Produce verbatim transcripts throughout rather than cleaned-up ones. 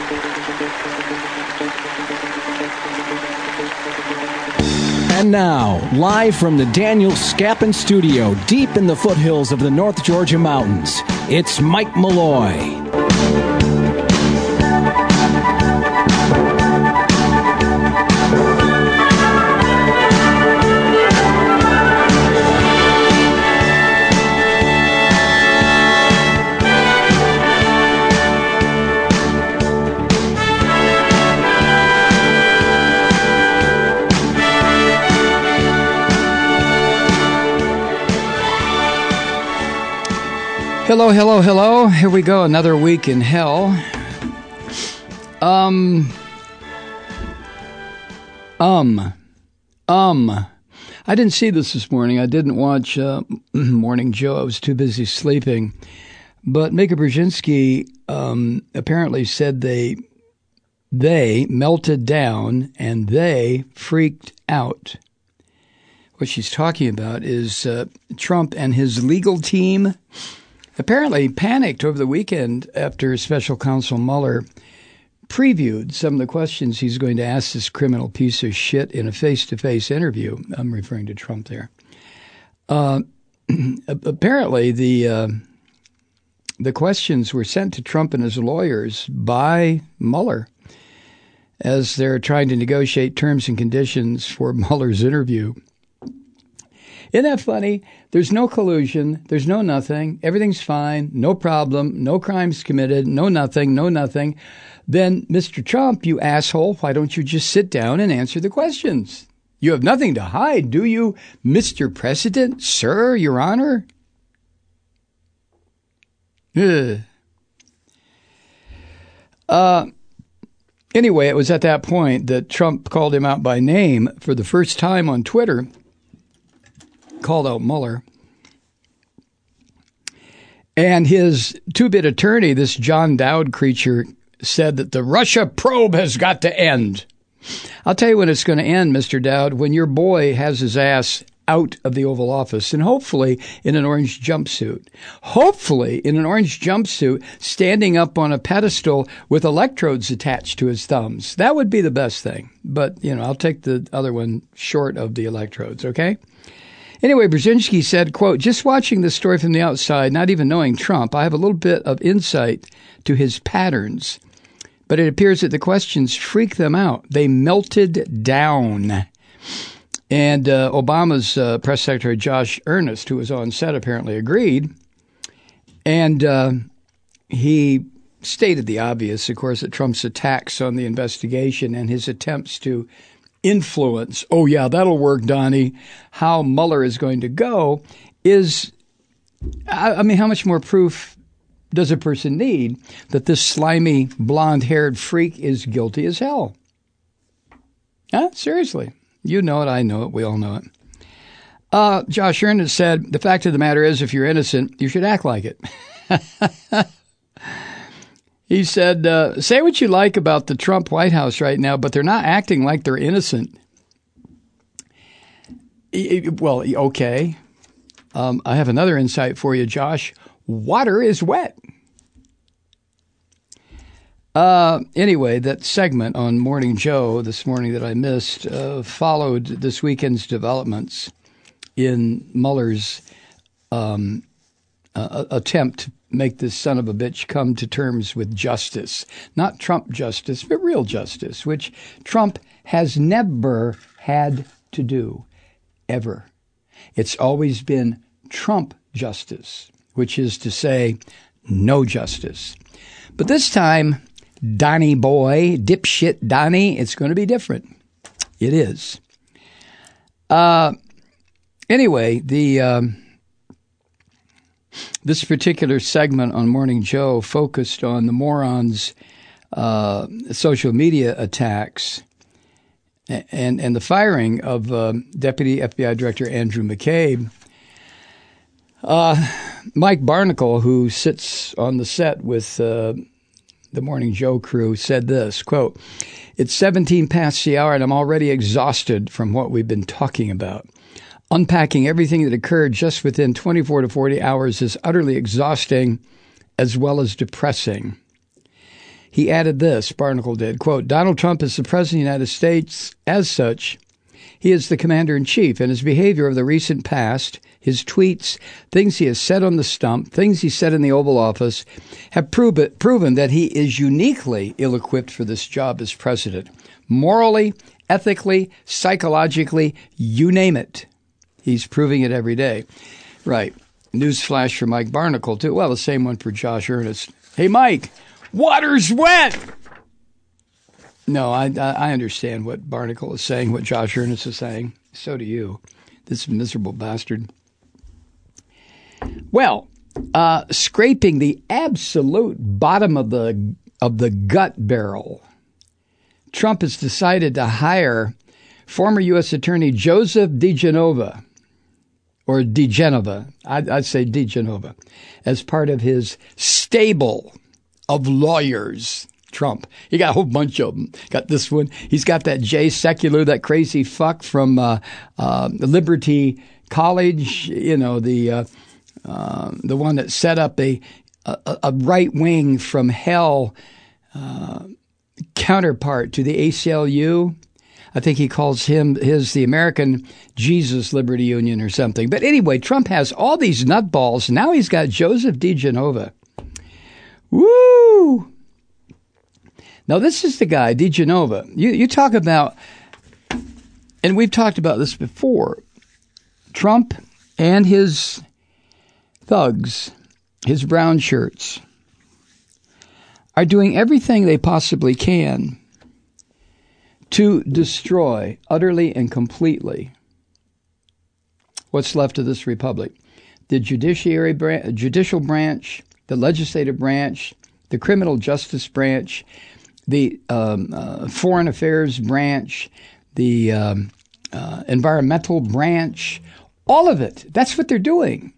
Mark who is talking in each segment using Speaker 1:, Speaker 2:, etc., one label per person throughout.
Speaker 1: And now, live from the Daniel Scapin studio, deep in the foothills of the North Georgia mountains, it's Mike Malloy.
Speaker 2: Hello, hello, hello. Here we go. Another week in hell. Um. Um. Um. I didn't see this this morning. I didn't watch uh, Morning Joe. I was too busy sleeping. But Mika Brzezinski um, apparently said they they melted down and they freaked out. What she's talking about is uh, Trump and his legal team apparently panicked over the weekend after special counsel Mueller previewed some of the questions he's going to ask this criminal piece of shit in a face-to-face interview. I'm referring to Trump there. Uh, apparently, the uh, the questions were sent to Trump and his lawyers by Mueller as they're trying to negotiate terms and conditions for Mueller's interview. Isn't that funny? There's no collusion. There's no nothing. Everything's fine. No problem. No crimes committed. No nothing. No nothing. Then, Mister Trump, you asshole, why don't you just sit down and answer the questions? You have nothing to hide, do you, Mister President, sir, Your Honor? Ugh. Uh, anyway, it was at that point that Trump called him out by name for the first time on Twitter. Called out Mueller. And his two-bit attorney, this John Dowd creature, said that the Russia probe has got to end. I'll tell you when it's going to end, Mister Dowd, when your boy has his ass out of the Oval Office and hopefully in an orange jumpsuit. Hopefully in an orange jumpsuit standing up on a pedestal with electrodes attached to his thumbs. That would be the best thing. But, you know, I'll take the other one short of the electrodes, okay? Anyway, Brzezinski said, quote, just watching this story from the outside, not even knowing Trump, I have a little bit of insight to his patterns. But it appears that the questions freak them out. They melted down. And uh, Obama's uh, press secretary, Josh Earnest, who was on set, apparently agreed. And uh, he stated the obvious, of course, that Trump's attacks on the investigation and his attempts to influence, oh, yeah, that'll work, Donnie, how Mueller is going to go is, I, I mean, how much more proof does a person need that this slimy, blonde-haired freak is guilty as hell? Huh? Seriously. You know it, I know it, we all know it. Uh, Josh Earnest said, the fact of the matter is, if you're innocent, you should act like it. He said, uh, say what you like about the Trump White House right now, but they're not acting like they're innocent. Well, okay. Um, I have another insight for you, Josh. Water is wet. Uh, anyway, that segment on Morning Joe this morning that I missed uh, followed this weekend's developments in Mueller's um, uh, attempt to make this son of a bitch come to terms with justice. Not Trump justice, but real justice, which Trump has never had to do, ever. It's always been Trump justice, which is to say, no justice. But this time, Donnie boy, dipshit Donnie, it's going to be different. It is. Uh, anyway, the... Um, This particular segment on Morning Joe focused on the morons' uh, social media attacks and and the firing of uh, Deputy F B I Director Andrew McCabe. Uh, Mike Barnicle, who sits on the set with uh, the Morning Joe crew, said this, quote, it's seventeen past the hour and I'm already exhausted from what we've been talking about. Unpacking everything that occurred just within twenty-four to forty hours is utterly exhausting as well as depressing. he added this, Barnacle did, quote, Donald Trump is the President of the United States. As such, he is the Commander-in-Chief, and his behavior of the recent past, his tweets, things he has said on the stump, things he said in the Oval Office, have prove it, proven that he is uniquely ill-equipped for this job as president. Morally, ethically, psychologically, you name it. He's proving it every day. Right. News flash for Mike Barnacle, too. Well, the same one for Josh Earnest. Hey, Mike, water's wet! No, I, I understand what Barnacle is saying, what Josh Earnest is saying. So do you, this miserable bastard. Well, uh, scraping the absolute bottom of the of the gut barrel, Trump has decided to hire former U S Attorney Joseph DeGenova, or DeGenova, I'd, I'd say DeGenova, as part of his stable of lawyers. Trump. He got a whole bunch of them. Got this one. He's got that Jay Sekulow, that crazy fuck from uh, uh, Liberty College, you know, the uh, uh, the one that set up a, a, a right wing from hell uh, counterpart to the A C L U. I think he calls him his the American Jesus Liberty Union or something. But anyway, Trump has all these nutballs. Now he's got Joseph DeGenova. Woo! Now, this is the guy, DeGenova. You, you talk about, and we've talked about this before, Trump and his thugs, his brown shirts, are doing everything they possibly can to destroy utterly and completely what's left of this republic. The judiciary branch, judicial branch, the legislative branch, the criminal justice branch, the um, uh, foreign affairs branch, the um, uh, environmental branch, all of it. That's what they're doing.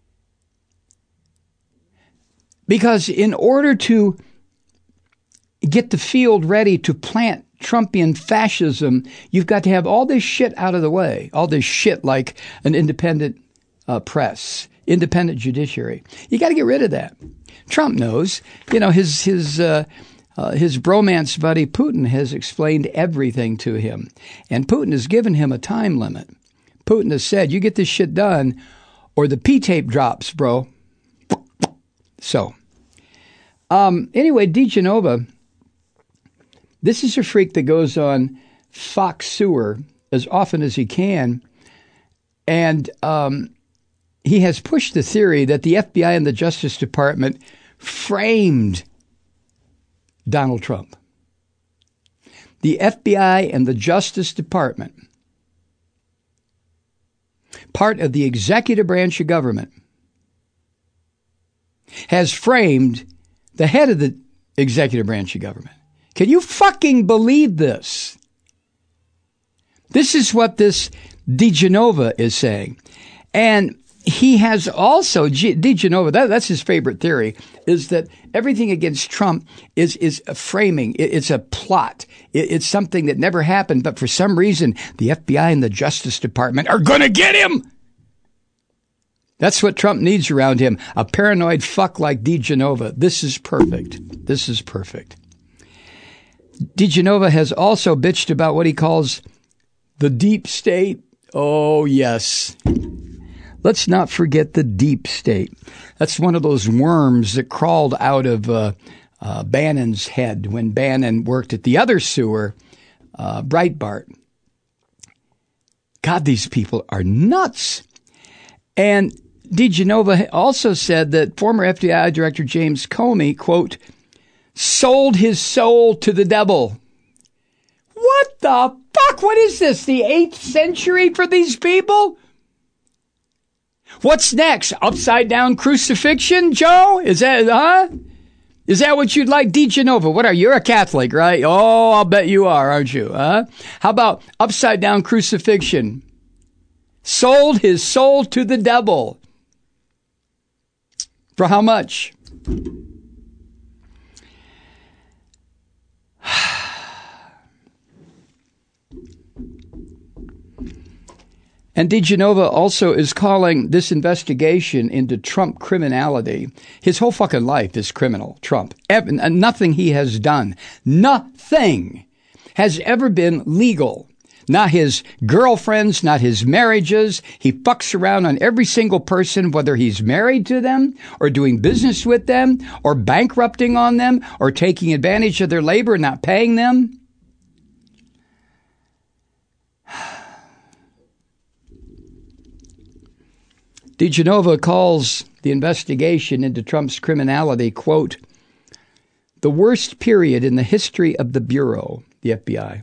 Speaker 2: Because in order to get the field ready to plant Trumpian fascism, you've got to have all this shit out of the way, all this shit like an independent uh, press, independent judiciary. You got to get rid of that. Trump knows, you know, his his uh, uh, his bromance buddy Putin has explained everything to him, and Putin has given him a time limit. Putin has said, "You get this shit done, or the P-tape drops, bro." So, um, anyway, DeGenova, this is a freak that goes on Fox Sewer as often as he can, and um, he has pushed the theory that the F B I and the Justice Department framed Donald Trump. The F B I and the Justice Department, part of the executive branch of government, has framed the head of the executive branch of government. Can you fucking believe this? This is what this DeGenova is saying. And he has also, DeGenova, that, that's his favorite theory, is that everything against Trump is, is a framing. It, it's a plot. It, it's something that never happened, but for some reason, the F B I and the Justice Department are going to get him. That's what Trump needs around him, a paranoid fuck like DeGenova. This is perfect. This is perfect. DeGenova has also bitched about what he calls the deep state. Oh, yes. Let's not forget the deep state. That's one of those worms that crawled out of uh, uh, Bannon's head when Bannon worked at the other sewer, uh, Breitbart. God, these people are nuts. And DeGenova also said that former F B I Director James Comey, quote, sold his soul to the devil. What the fuck? What is this? The eighth century for these people? What's next? Upside down crucifixion, Joe? Is that, huh? Is that what you'd like? DeGenova, what are you? You're a Catholic, right? Oh, I'll bet you are, aren't you? Huh? How about upside down crucifixion? Sold his soul to the devil. For how much? And DeGenova also is calling this investigation into Trump criminality. His whole fucking life is criminal, Trump. Ever, nothing he has done, nothing has ever been legal. Not his girlfriends, not his marriages. He fucks around on every single person, whether he's married to them or doing business with them or bankrupting on them or taking advantage of their labor and not paying them. DeGenova calls the investigation into Trump's criminality, quote, the worst period in the history of the Bureau, the F B I.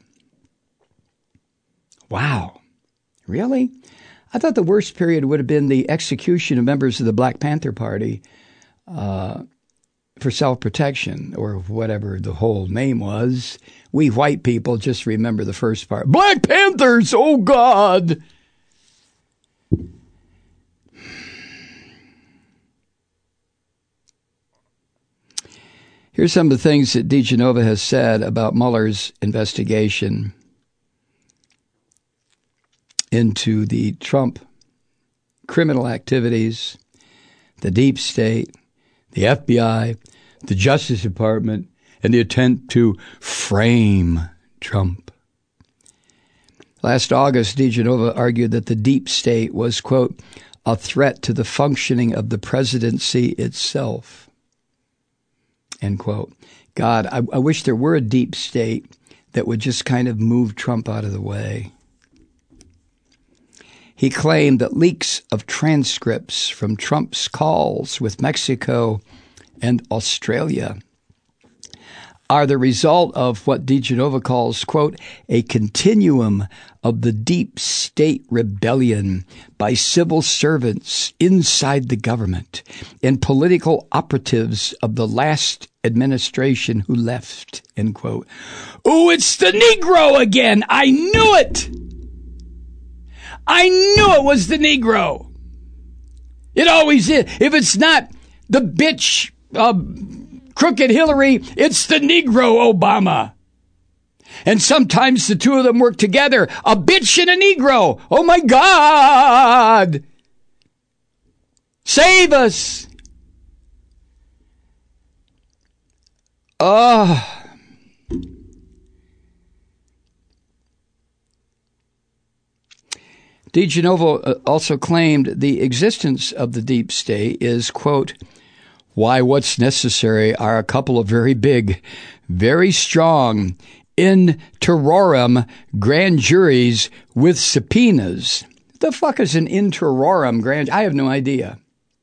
Speaker 2: Wow. Really? I thought the worst period would have been the execution of members of the Black Panther Party uh, for self-protection, or whatever the whole name was. We white people just remember the first part. Black Panthers! Oh, God! Here's some of the things that DeGenova has said about Mueller's investigation into the Trump criminal activities, the deep state, the F B I, the Justice Department, and the attempt to frame Trump. Last August, DeGenova argued that the deep state was, quote, a threat to the functioning of the presidency itself. End quote. God, I, I wish there were a deep state that would just kind of move Trump out of the way. He claimed that leaks of transcripts from Trump's calls with Mexico and Australia are the result of what DeGenova calls, quote, a continuum of the deep state rebellion by civil servants inside the government and political operatives of the last administration who left, end quote. Oh, it's the Negro again. I knew it. I knew it was the Negro. It always is. If it's not the bitch, uh, crooked Hillary, it's the Negro Obama. And sometimes the two of them work together. A bitch and a Negro. Oh, my God. Save us. Oh. DeGenova also claimed the existence of the deep state is, quote, why what's necessary are a couple of very big, very strong, in terrorem grand juries with subpoenas. What the fuck is an in terrorem grand? I have no idea.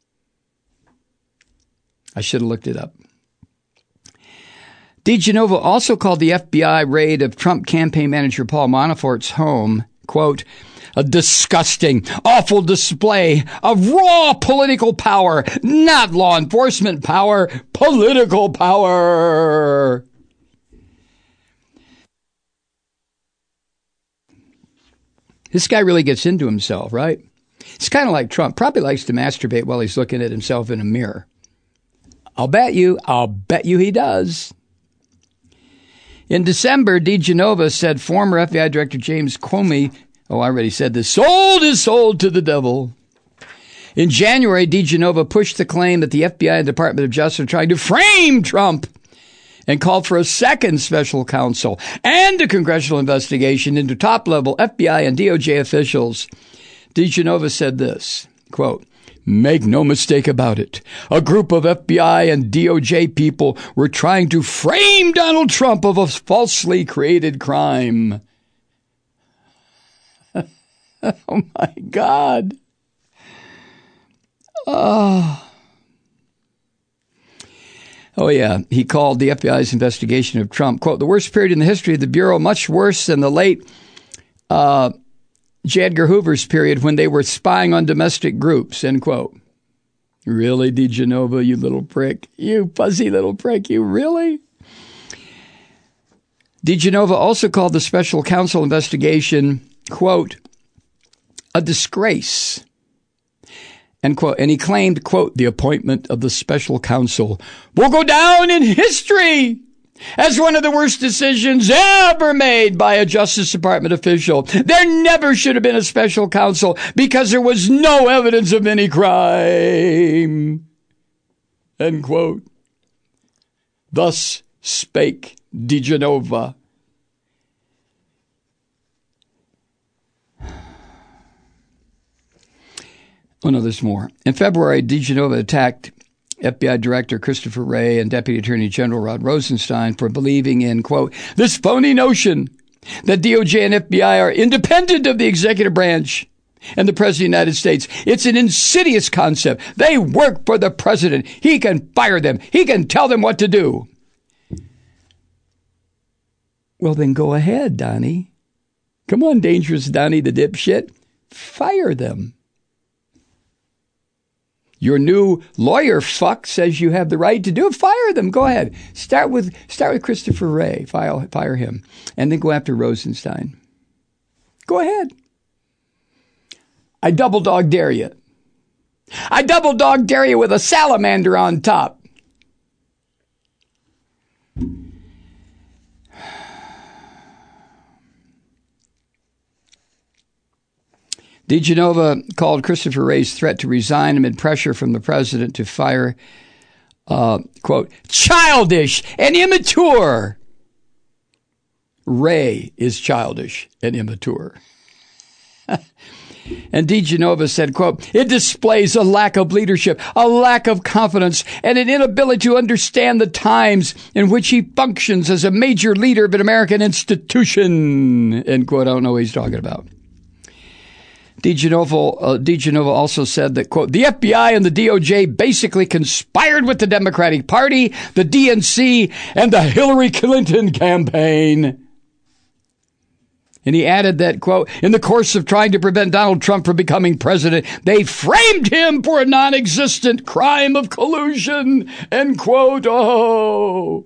Speaker 2: I should have looked it up. DeGenova also called the F B I raid of Trump campaign manager Paul Manafort's home, quote, a disgusting, awful display of raw political power, not law enforcement power, political power. This guy really gets into himself, right? It's kind of like Trump. Probably likes to masturbate while he's looking at himself in a mirror. I'll bet you, I'll bet you he does. In December, DeGenova said former F B I Director James Comey, oh, I already said this, sold his soul to the devil. In January, DeGenova pushed the claim that the F B I and Department of Justice are trying to frame Trump and called for a second special counsel and a congressional investigation into top-level F B I and D O J officials. DeGenova said this, quote, make no mistake about it. A group of F B I and D O J people were trying to frame Donald Trump of a falsely created crime. Oh, my God. Oh. Oh, yeah. He called the F B I's investigation of Trump, quote, the worst period in the history of the Bureau, much worse than the late uh, J. Edgar Hoover's period when they were spying on domestic groups, end quote. Really, DeGenova, you little prick? You fuzzy little prick, you really? DeGenova also called the special counsel investigation, quote, a disgrace, end quote. And he claimed, quote, the appointment of the special counsel will go down in history as one of the worst decisions ever made by a Justice Department official. There never should have been a special counsel because there was no evidence of any crime. End quote. Thus spake diGenova. Oh, no, there's more. In February, diGenova attacked F B I Director Christopher Wray and Deputy Attorney General Rod Rosenstein for believing in, quote, this phony notion that D O J and F B I are independent of the executive branch and the President of the United States. It's an insidious concept. They work for the President. He can fire them. He can tell them what to do. Well, then go ahead, Donnie. Come on, dangerous Donnie the dipshit. Fire them. Your new lawyer fuck says you have the right to do it. Fire them. Go ahead. Start with start with Christopher Wray. Fire, fire him. And then go after Rosenstein. Go ahead. I double dog dare you. I double dog dare you with a salamander on top. diGenova called Christopher Wray's threat to resign amid pressure from the president to fire, uh, quote, childish and immature. Wray is childish and immature. And diGenova said, quote, it displays a lack of leadership, a lack of confidence, and an inability to understand the times in which he functions as a major leader of an American institution. End quote. I don't know what he's talking about. diGenova, uh, diGenova also said that, quote, the F B I and the D O J basically conspired with the Democratic Party, the D N C, and the Hillary Clinton campaign. And he added that, quote, in the course of trying to prevent Donald Trump from becoming president, they framed him for a non-existent crime of collusion, end quote. Oh,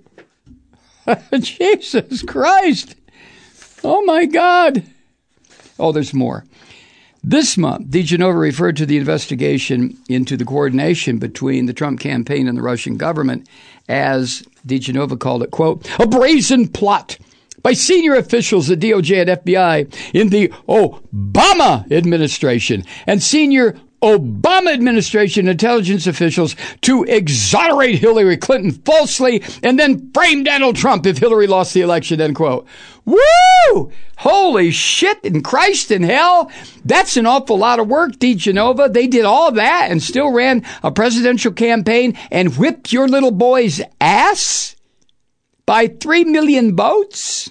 Speaker 2: Jesus Christ. Oh, my God. Oh, there's more. This month, diGenova referred to the investigation into the coordination between the Trump campaign and the Russian government as, diGenova called it, quote, a brazen plot by senior officials at D O J and F B I in the Obama administration and senior Obama administration intelligence officials to exonerate Hillary Clinton falsely and then frame Donald Trump if Hillary lost the election, end quote. Woo! Holy shit in Christ in hell. That's an awful lot of work, diGenova. They did all that and still ran a presidential campaign and whipped your little boy's ass by three million votes.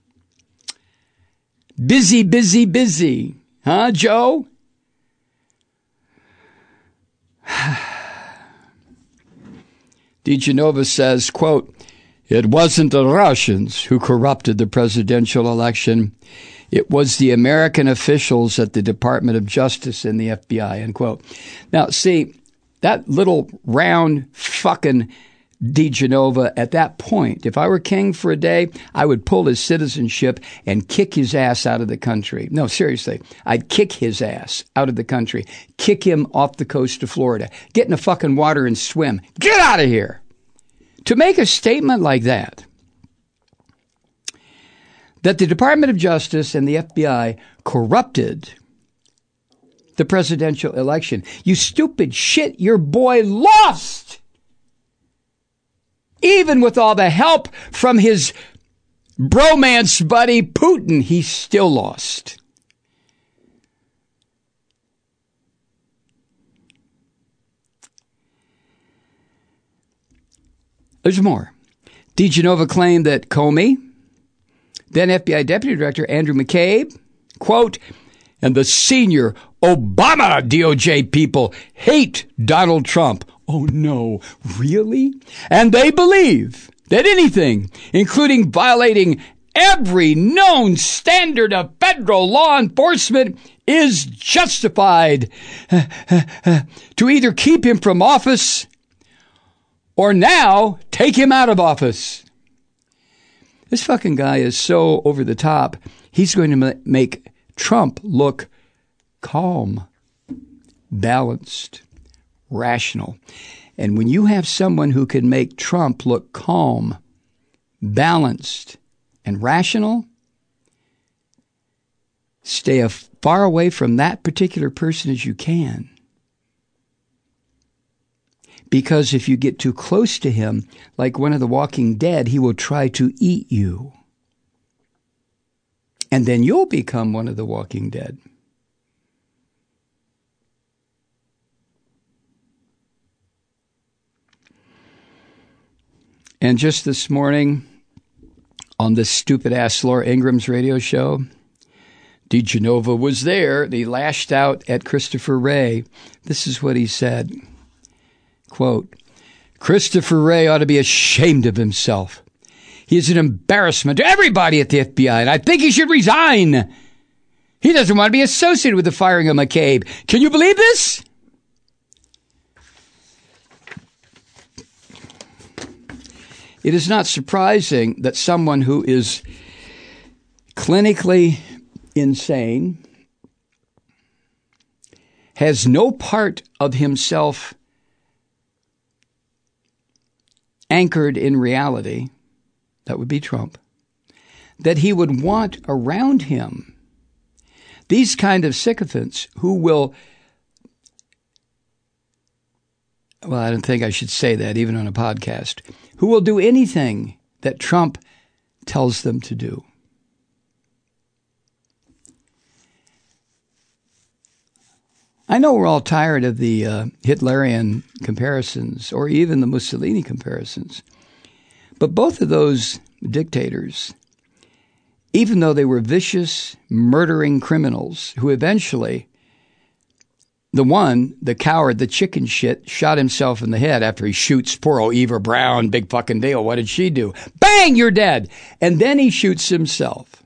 Speaker 2: Busy, busy, busy. Huh, Joe? diGenova says, quote, it wasn't the Russians who corrupted the presidential election. It was the American officials at the Department of Justice and the F B I, end quote. Now, see, that little round fucking diGenova, at that point, if I were king for a day, I would pull his citizenship and kick his ass out of the country. No, seriously, I'd kick his ass out of the country, kick him off the coast of Florida, get in the fucking water and swim. Get out of here. To make a statement like that, that the Department of Justice and the F B I corrupted the presidential election. You stupid shit, your boy lost. Even with all the help from his bromance buddy Putin, he still lost. There's more. diGenova claimed that Comey, then F B I Deputy Director Andrew McCabe, quote, and the senior Obama D O J people hate Donald Trump. Oh, no, really? And they believe that anything, including violating every known standard of federal law enforcement, is justified to either keep him from office or now take him out of office. This fucking guy is so over the top, he's going to make Trump look calm, balanced, rational. And when you have someone who can make Trump look calm, balanced, and rational, stay as far away from that particular person as you can. Because if you get too close to him, like one of the Walking Dead, he will try to eat you. And then you'll become one of the Walking Dead. And just this morning, on this stupid-ass Laura Ingram's radio show, DeGenova was there. They lashed out at Christopher Wray. This is what he said. Quote, Christopher Wray ought to be ashamed of himself. He is an embarrassment to everybody at the F B I, and I think he should resign. He doesn't want to be associated with the firing of McCabe. Can you believe this? It is not surprising that someone who is clinically insane has no part of himself anchored in reality, that would be Trump, that he would want around him these kind of sycophants who will, well, I don't think I should say that even on a podcast, who will do anything that Trump tells them to do. I know we're all tired of the uh, Hitlerian comparisons or even the Mussolini comparisons. But both of those dictators, even though they were vicious, murdering criminals who eventually, the one, the coward, the chicken shit, shot himself in the head after he shoots poor old Eva Braun, big fucking deal. What did she do? Bang, you're dead. And then he shoots himself.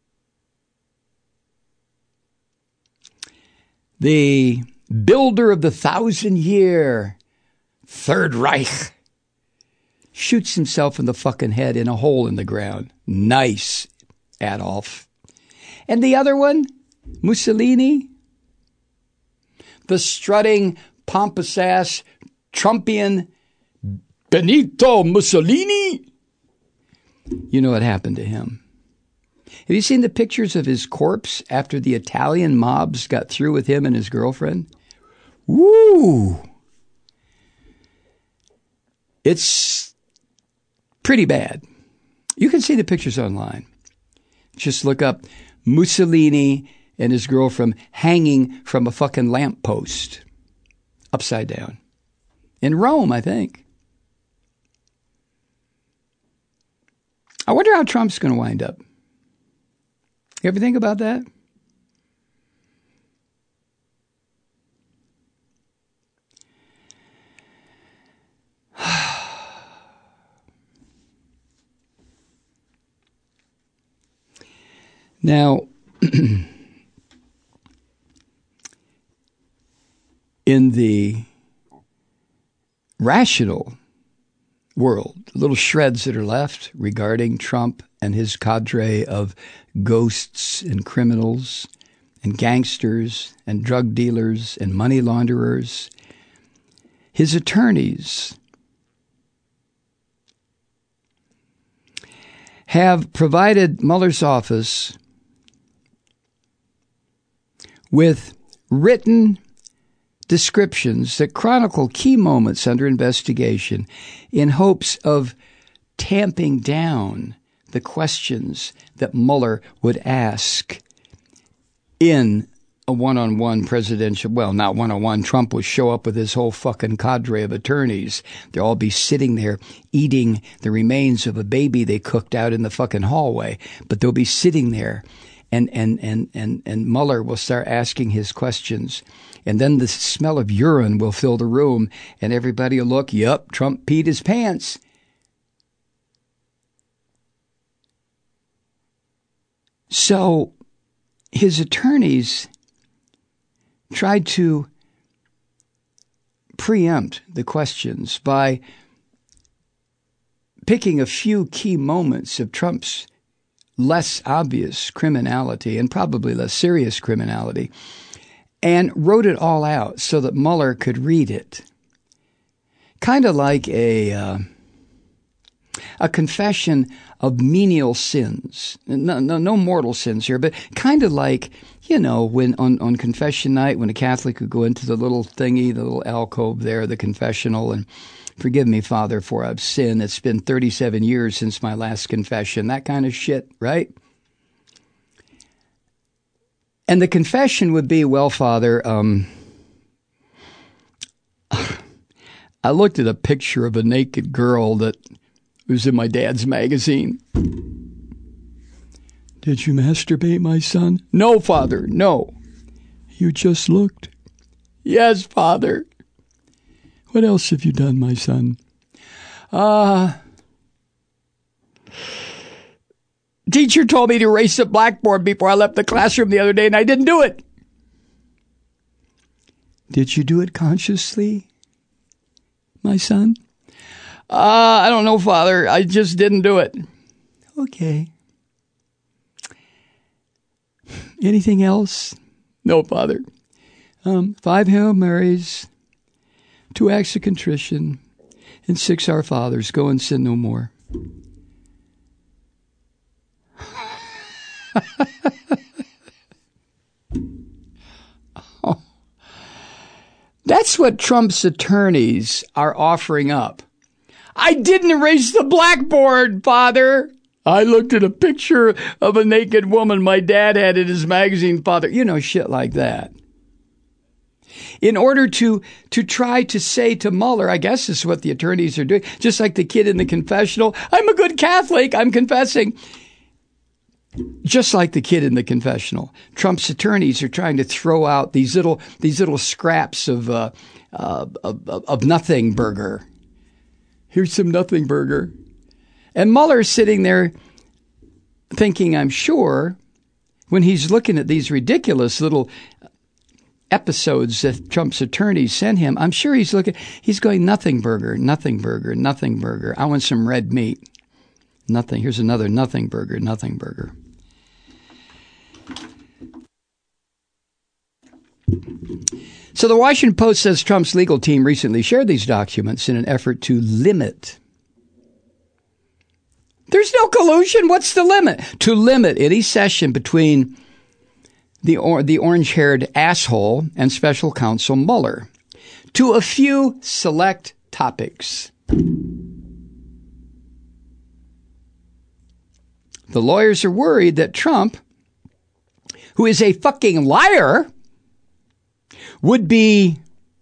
Speaker 2: The builder of the thousand-year Third Reich shoots himself in the fucking head in a hole in the ground. Nice, Adolf. And the other one, Mussolini, the strutting, pompous-ass, Trumpian Benito Mussolini. You know what happened to him. Have you seen the pictures of his corpse after the Italian mobs got through with him and his girlfriend? Woo! It's pretty bad. You can see the pictures online. Just look up Mussolini and his girlfriend hanging from a fucking lamppost, upside down. In Rome, I think. I wonder how Trump's going to wind up. You ever think about that? Now, in the rational world, little shreds that are left regarding Trump and his cadre of ghosts and criminals and gangsters and drug dealers and money launderers, his attorneys have provided Mueller's office with written descriptions that chronicle key moments under investigation in hopes of tamping down the questions that Mueller would ask in a one-on-one presidential, well, not one-on-one. Trump would show up with his whole fucking cadre of attorneys. They'll all be sitting there eating the remains of a baby they cooked out in the fucking hallway. But they'll be sitting there, and and and and and Mueller will start asking his questions. And then the smell of urine will fill the room, and everybody will look, yup, Trump peed his pants. So his attorneys tried to preempt the questions by picking a few key moments of Trump's less obvious criminality and probably less serious criminality, and wrote it all out so that Mueller could read it. Kind of like a uh, A confession of menial sins. No, no, no mortal sins here, but kind of like, you know, when on, on confession night, when a Catholic would go into the little thingy, the little alcove there, the confessional, and forgive me, Father, for I've sinned. It's been thirty-seven years since my last confession. That kind of shit, right? And the confession would be, well, Father, um, I looked at a picture of a naked girl that was in my dad's magazine. Did you masturbate, my son? No, Father, no. You just looked. Yes, Father. What else have you done, my son? Ah. Uh, teacher told me to erase the blackboard before I left the classroom the other day, and I didn't do it. Did you do it consciously, my son? Uh, I don't know, Father. I just didn't do it. Okay. Anything else? No, Father. Um, five Hail Marys, two acts of contrition, and six Our Fathers. Go and sin no more. Oh. That's what Trump's attorneys are offering up. I didn't erase the blackboard, Father. I looked at a picture of a naked woman my dad had in his magazine, Father. You know, shit like that. In order to, to try to say to Mueller, I guess this is what the attorneys are doing, just like the kid in the confessional, I'm a good Catholic, I'm confessing. Just like the kid in the confessional, Trump's attorneys are trying to throw out these little these little scraps of uh, uh, of, of nothing burger. Here's some nothing burger. And Mueller's sitting there thinking, I'm sure, when he's looking at these ridiculous little episodes that Trump's attorneys sent him, I'm sure he's looking, he's going, nothing burger, nothing burger, nothing burger. I want some red meat. Nothing. Here's another nothing burger, nothing burger. So the Washington Post says Trump's legal team recently shared these documents in an effort to limit. There's no collusion. What's the limit? To limit any session between the or, the orange-haired asshole and special counsel Mueller to a few select topics. The lawyers are worried that Trump, who is a fucking liar, would be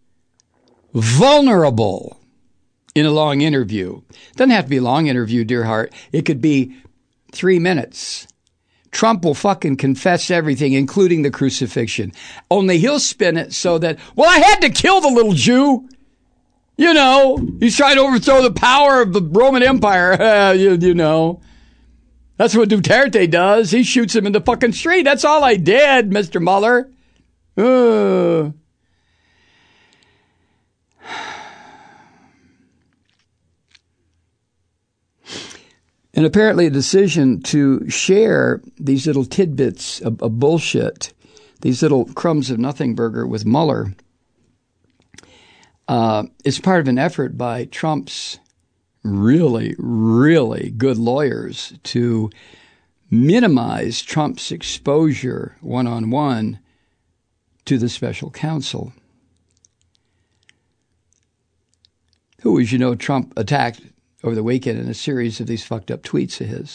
Speaker 2: vulnerable in a long interview. It doesn't have to be a long interview, dear heart. It could be three minutes. Trump will fucking confess everything, including the crucifixion. Only he'll spin it so that, well, I had to kill the little Jew. You know, he's trying to overthrow the power of the Roman Empire. Uh, you, you know. That's what Duterte does. He shoots him in the fucking street. That's all I did, Mister Mueller. Uh. And apparently a decision to share these little tidbits of, of bullshit, these little crumbs of nothing burger with Mueller, uh, is part of an effort by Trump's really, really good lawyers to minimize Trump's exposure one-on-one to the special counsel, who, as you know, Trump attacked over the weekend in a series of these fucked up tweets of his.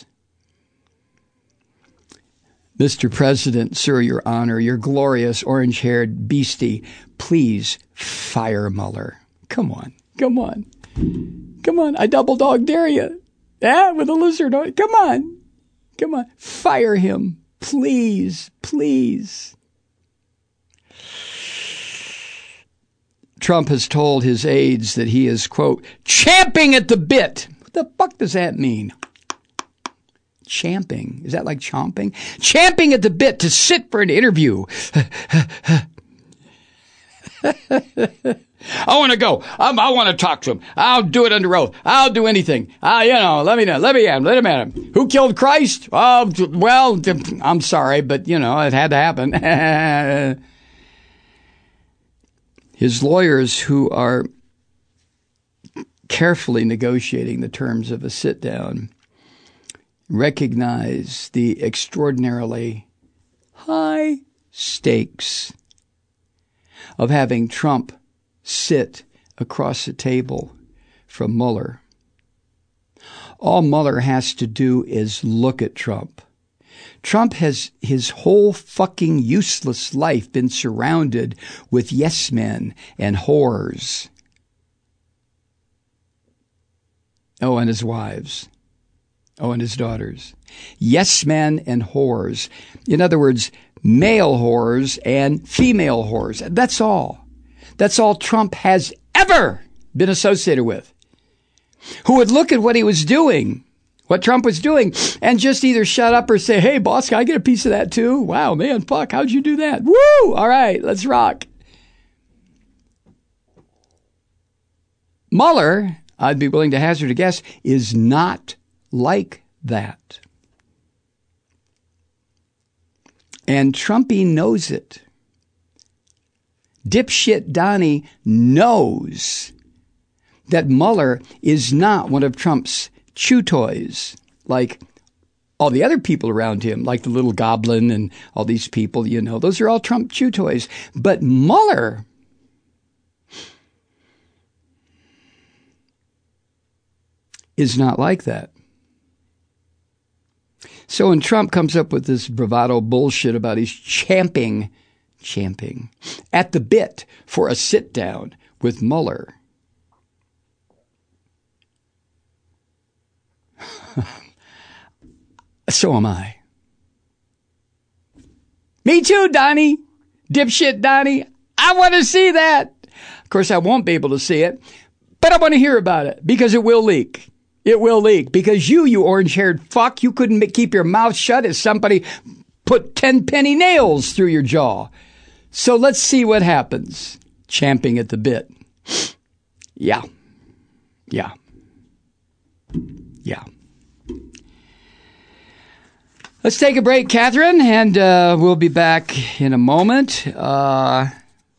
Speaker 2: Mister President, sir, your honor, your glorious orange-haired beastie, please fire Mueller. Come on, come on. Come on, I double dog dare you. Yeah, with a lizard. Come on. Come on. Fire him. Please, please. Trump has told his aides that he is, quote, champing at the bit. What the fuck does that mean? Champing. Is that like chomping? Champing at the bit to sit for an interview. I want to go. Um, I want to talk to him. I'll do it under oath. I'll do anything. Uh, you know, let me know. Let me at him. Let him at him. Who killed Christ? Oh, well, I'm sorry, but, you know, it had to happen. His lawyers, who are carefully negotiating the terms of a sit-down, recognize the extraordinarily high stakes of having Trump sit across the table from Mueller. All Mueller has to do is look at Trump. Trump has his whole fucking useless life been surrounded with yes men and whores. Oh, and his wives. Oh, and his daughters. Yes men and whores. In other words, male whores and female whores. That's all. That's all Trump has ever been associated with. Who would look at what he was doing, what Trump was doing, and just either shut up or say, hey, boss, can I get a piece of that too? Wow, man, fuck, how'd you do that? Woo! All right, let's rock. Mueller, I'd be willing to hazard a guess, is not like that. And Trumpy knows it. Dipshit Donnie knows that Mueller is not one of Trump's chew toys, like all the other people around him, like the little goblin and all these people, you know, those are all Trump chew toys. But Mueller is not like that. So when Trump comes up with this bravado bullshit about he's champing, champing at the bit for a sit down with Mueller, so am I. Me too, Donnie. Dipshit Donnie. I want to see that. Of course, I won't be able to see it, but I want to hear about it because it will leak. It will leak because you, you orange-haired fuck, you couldn't keep your mouth shut as somebody put ten penny nails through your jaw. So let's see what happens. Champing at the bit. Yeah. Yeah. Yeah. Let's take a break, Catherine, and uh, we'll be back in a moment. Uh,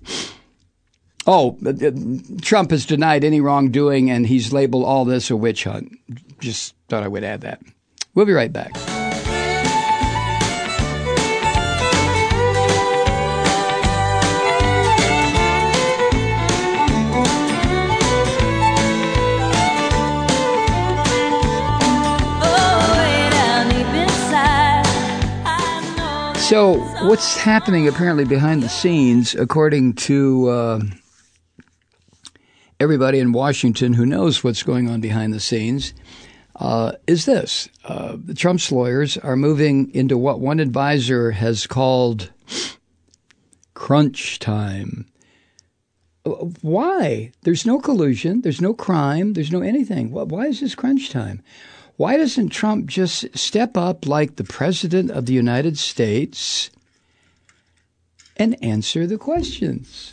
Speaker 2: oh, uh, Trump has denied any wrongdoing, and he's labeled all this a witch hunt. Just thought I would add that. We'll be right back. So what's happening apparently behind the scenes, according to uh, everybody in Washington who knows what's going on behind the scenes, uh, is this. Uh, the Trump's lawyers are moving into what one advisor has called crunch time. Why? There's no collusion. There's no crime. There's no anything. Why is this crunch time? Why doesn't Trump just step up like the President of the United States and answer the questions?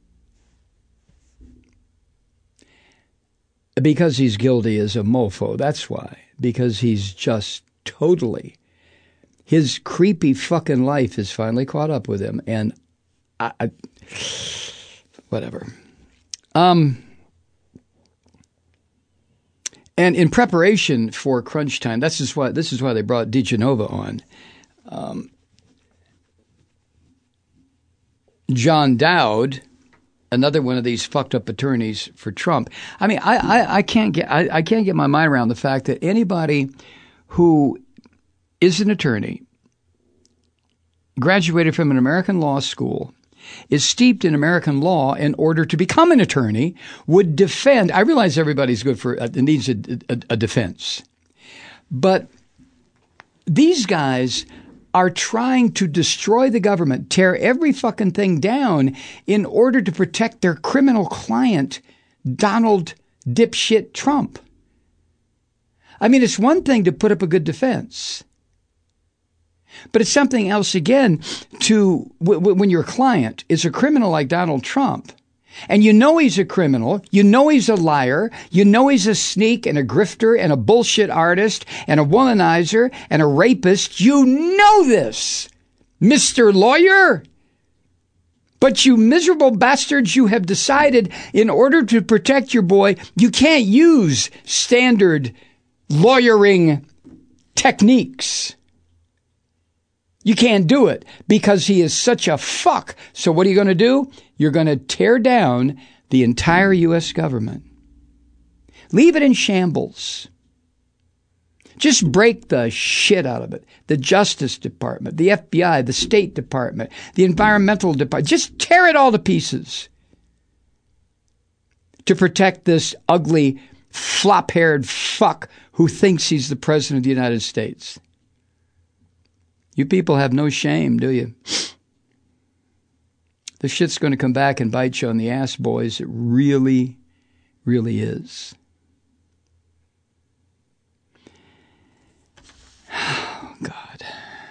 Speaker 2: Because he's guilty as a mofo, that's why. Because he's just totally, his creepy fucking life has finally caught up with him. And I, I whatever. Um... And in preparation for crunch time, this is why this is why they brought DiGenova on. Um, John Dowd, another one of these fucked up attorneys for Trump. I mean, I, I, I can't get I, I can't get my mind around the fact that anybody who is an attorney, graduated from an American law school, is steeped in American law in order to become an attorney, would defend. I realize everybody's good for, uh, needs a, a, a defense. But these guys are trying to destroy the government, tear every fucking thing down in order to protect their criminal client, Donald dipshit Trump. I mean, it's one thing to put up a good defense. But it's something else again to w- w- when your client is a criminal like Donald Trump, and you know he's a criminal, you know he's a liar, you know he's a sneak and a grifter and a bullshit artist and a womanizer and a rapist. You know this, Mister Lawyer. But you miserable bastards, you have decided in order to protect your boy, you can't use standard lawyering techniques. You can't do it because he is such a fuck. So what are you going to do? You're going to tear down the entire U S government. Leave it in shambles. Just break the shit out of it. The Justice Department, the F B I, the State Department, the Environmental Department. Just tear it all to pieces to protect this ugly, flop-haired fuck who thinks he's the President of the United States. You people have no shame, do you? This shit's going to come back and bite you on the ass, boys. It really, really is. Oh, God.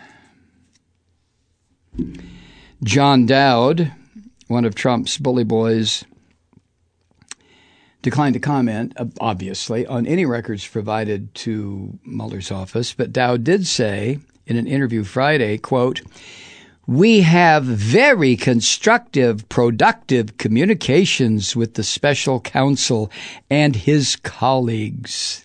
Speaker 2: John Dowd, one of Trump's bully boys, declined to comment, obviously, on any records provided to Mueller's office. But Dowd did say in an interview Friday, quote, "We have very constructive, productive communications with the special counsel and his colleagues."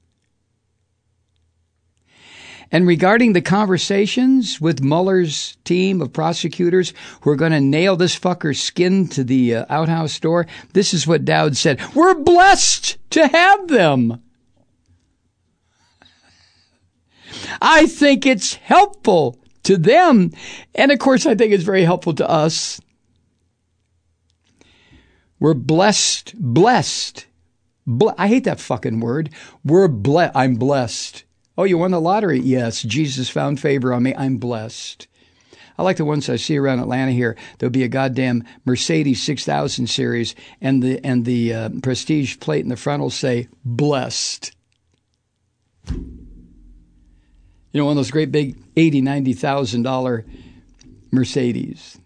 Speaker 2: And regarding the conversations with Mueller's team of prosecutors who are going to nail this fucker's skin to the uh, outhouse door, this is what Dowd said. "We're blessed to have them. I think it's helpful to them. And of course, I think it's very helpful to us. We're blessed, blessed. Ble- I hate that fucking word. We're blessed. I'm blessed. Oh, you won the lottery? Yes. Jesus found favor on me. I'm blessed. I like the ones I see around Atlanta here. There'll be a goddamn Mercedes six thousand series, and the and the uh, Prestige plate in the front will say, blessed. You know, one of those great big eighty thousand dollars, ninety thousand dollars Mercedes.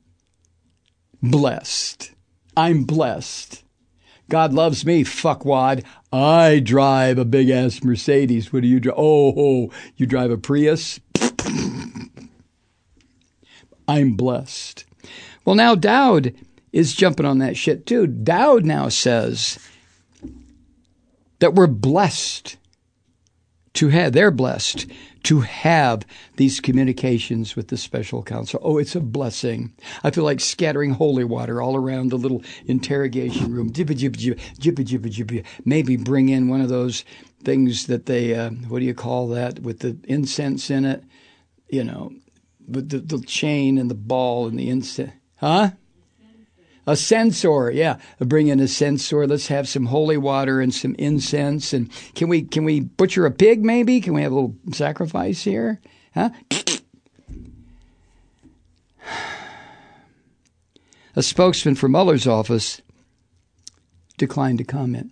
Speaker 2: Blessed. I'm blessed. God loves me, fuckwad. I drive a big-ass Mercedes. What do you drive? Oh, oh, you drive a Prius? I'm blessed. Well, now Dowd is jumping on that shit, too. Dowd now says that we're blessed to have, they're blessed to have these communications with the special counsel. Oh, it's a blessing. I feel like scattering holy water all around the little interrogation room. Jibba, jibba, jibba, jibba, jibba, jibba. Maybe bring in one of those things that they, uh, what do you call that, with the incense in it? You know, with the, the chain and the ball and the incense. Huh? A censer, yeah. Bring in a censer. Let's have some holy water and some incense. And can we can we butcher a pig? Maybe can we have a little sacrifice here? Huh? A spokesman for Mueller's office declined to comment.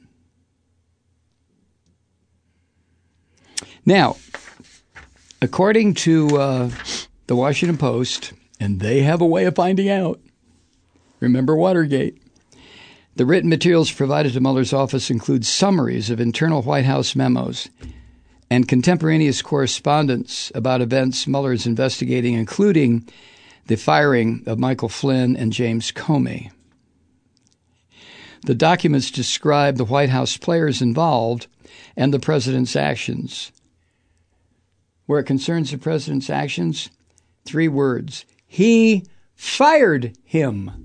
Speaker 2: Now, according to uh, the Washington Post, and they have a way of finding out. Remember Watergate. The written materials provided to Mueller's office include summaries of internal White House memos and contemporaneous correspondence about events Mueller is investigating, including the firing of Michael Flynn and James Comey. The documents describe the White House players involved and the president's actions. Where it concerns the president's actions, three words. He fired him.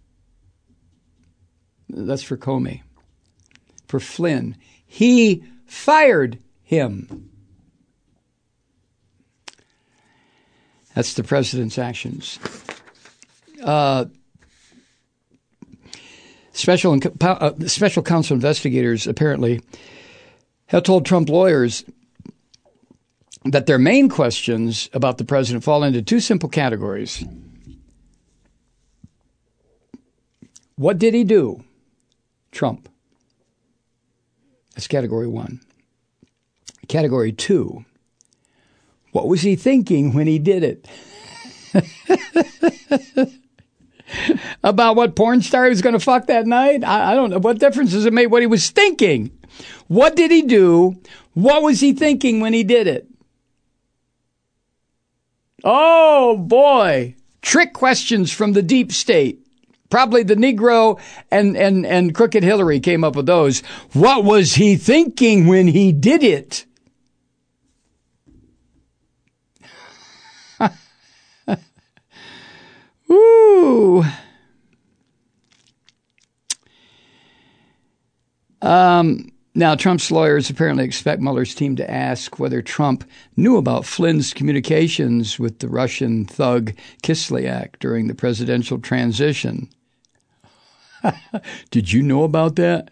Speaker 2: That's for Comey. For Flynn, he fired him. That's the president's actions. Uh, special uh, special counsel investigators apparently have told Trump lawyers that their main questions about the president fall into two simple categories. What did he do? Trump. That's category one. Category two. What was he thinking when he did it? About what porn star he was going to fuck that night? I, I don't know. What difference does it make what he was thinking? What did he do? What was he thinking when he did it? Oh, boy. trick questions from the deep state. Probably the Negro and, and, and Crooked Hillary came up with those. What was he thinking when he did it? Woo. Um, now, Trump's lawyers apparently expect Mueller's team to ask whether Trump knew about Flynn's communications with the Russian thug Kislyak during the presidential transition. Did you know about that?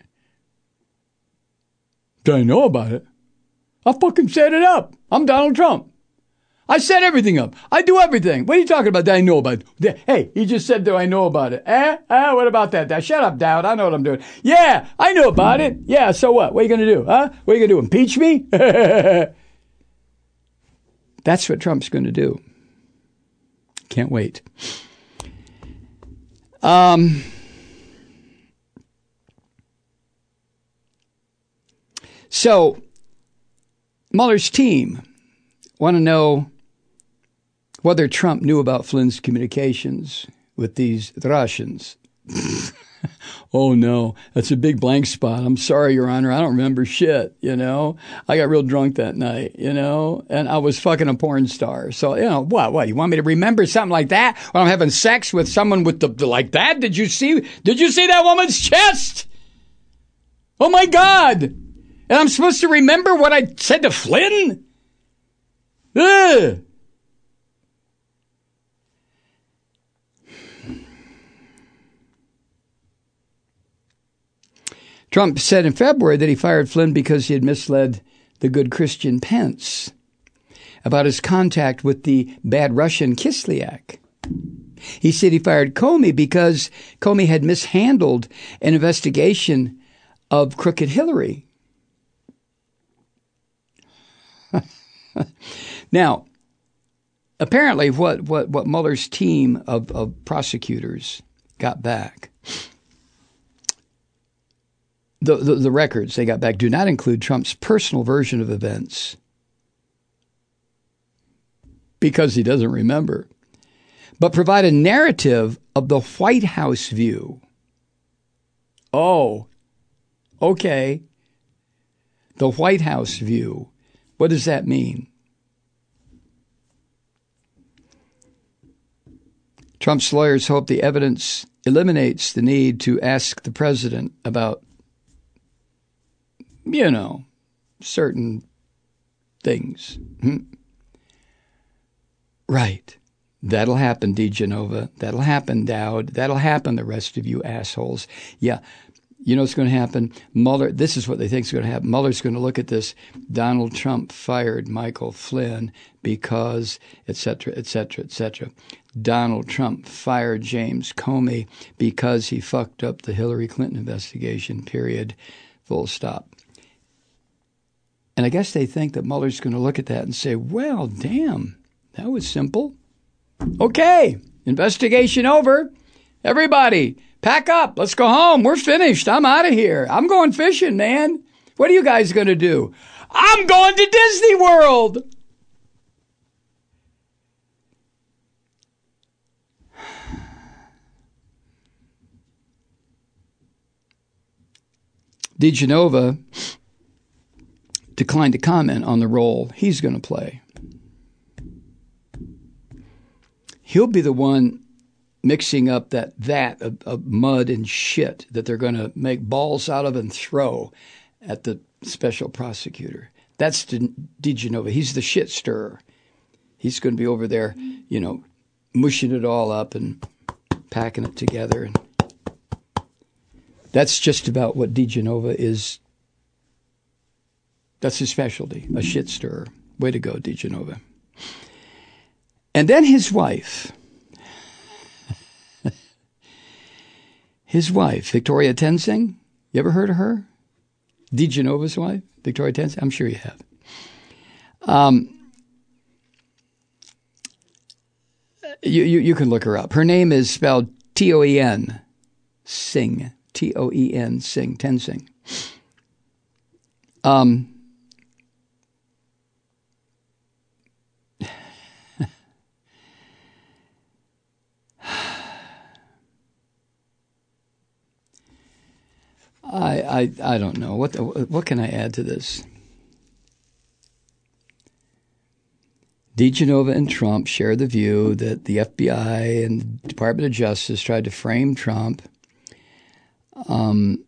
Speaker 2: Did I know about it? I fucking set it up. I'm Donald Trump. I set everything up. I do everything. What are you talking about that I know about it? Hey, he just said, do I know about it? Eh? Eh? What about that? That? Shut up, Dowd. I know what I'm doing. Yeah, I know about it. Yeah, so what? What are you going to do? Huh? What are you going to do? Impeach me? That's what Trump's going to do. Can't wait. Um... So, Mueller's team want to know whether Trump knew about Flynn's communications with these Russians. Oh, no, that's a big blank spot. I'm sorry, Your Honor. I don't remember shit, you know. I got real drunk that night, you know, and I was fucking a porn star. So, you know, what, what, you want me to remember something like that when I'm having sex with someone with the, the like that? Did you see, did you see that woman's chest? Oh, my God. And I'm supposed to remember what I said to Flynn? Ugh. Trump said in February that he fired Flynn because he had misled the good Christian Pence about his contact with the bad Russian Kislyak. He said he fired Comey because Comey had mishandled an investigation of Crooked Hillary. Now, apparently what, what, what Mueller's team of, of prosecutors got back, the, the, the records they got back do not include Trump's personal version of events because he doesn't remember, but provide a narrative of the White House view. Oh, okay. The White House view. What does that mean? Trump's lawyers hope the evidence eliminates the need to ask the president about, you know, certain things. Hmm. Right. That'll happen, DeGenova. That'll happen, Dowd. That'll happen, the rest of you assholes. Yeah. You know what's going to happen? Mueller, this is what they think is going to happen. Mueller's going to look at this. Donald Trump fired Michael Flynn because, et cetera, et cetera, et cetera. Donald Trump fired James Comey because he fucked up the Hillary Clinton investigation, period, full stop. And I guess they think that Mueller's going to look at that and say, well, damn, that was simple. Okay, investigation over. Everybody, pack up. Let's go home. We're finished. I'm out of here. I'm going fishing, man. What are you guys going to do? I'm going to Disney World. DeGenova declined to comment on the role he's going to play. He'll be the one mixing up that vat of, of mud and shit that they're going to make balls out of and throw at the special prosecutor. That's De- DeGenova. He's the shit stirrer. He's going to be over there, you know, mushing it all up and packing it together. And that's just about what DeGenova is. That's his specialty, a shit stirrer. Way to go, DeGenova. And then his wife. His wife, Victoria Tenzing. You ever heard of her? DeGenova's wife, Victoria Tenzing? I'm sure you have. Um, you, you, you can look her up. Her name is spelled T O E N, Singh. T O E N, Singh, Tenzing. Um, I, I, I don't know. What, the, what can I add to this? DeGenova and Trump share the view that the F B I and the Department of Justice tried to frame Trump. Um,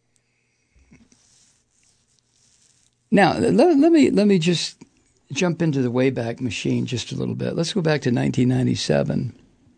Speaker 2: now, let, let me let me just jump into the Wayback Machine just a little bit. Let's go back to nineteen ninety-seven,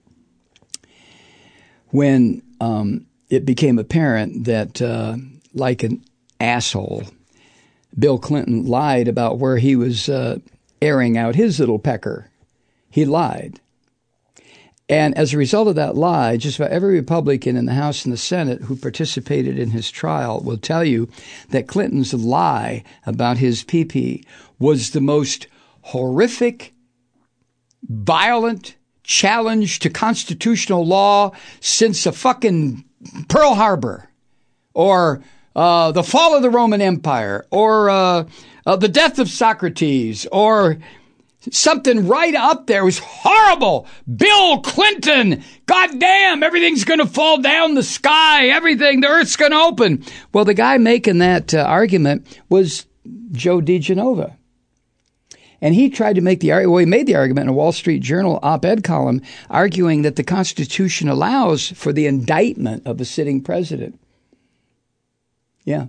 Speaker 2: when um, it became apparent that, uh, like an asshole, Bill Clinton lied about where he was uh, airing out his little pecker. He lied. And as a result of that lie, just about every Republican in the House and the Senate who participated in his trial will tell you that Clinton's lie about his pee-pee was the most horrific, violent challenge to constitutional law since a fucking Pearl Harbor, or uh, the fall of the Roman Empire, or uh, uh, the death of Socrates, or something right up there. It was horrible. Bill Clinton. Goddamn, everything's going to fall down the sky. Everything, the earth's going to open. Well, the guy making that uh, argument was Joe DeGenova. And he tried to make the argument, well, he made the argument in a Wall Street Journal op-ed column, arguing that the Constitution allows for the indictment of a sitting president. Yeah.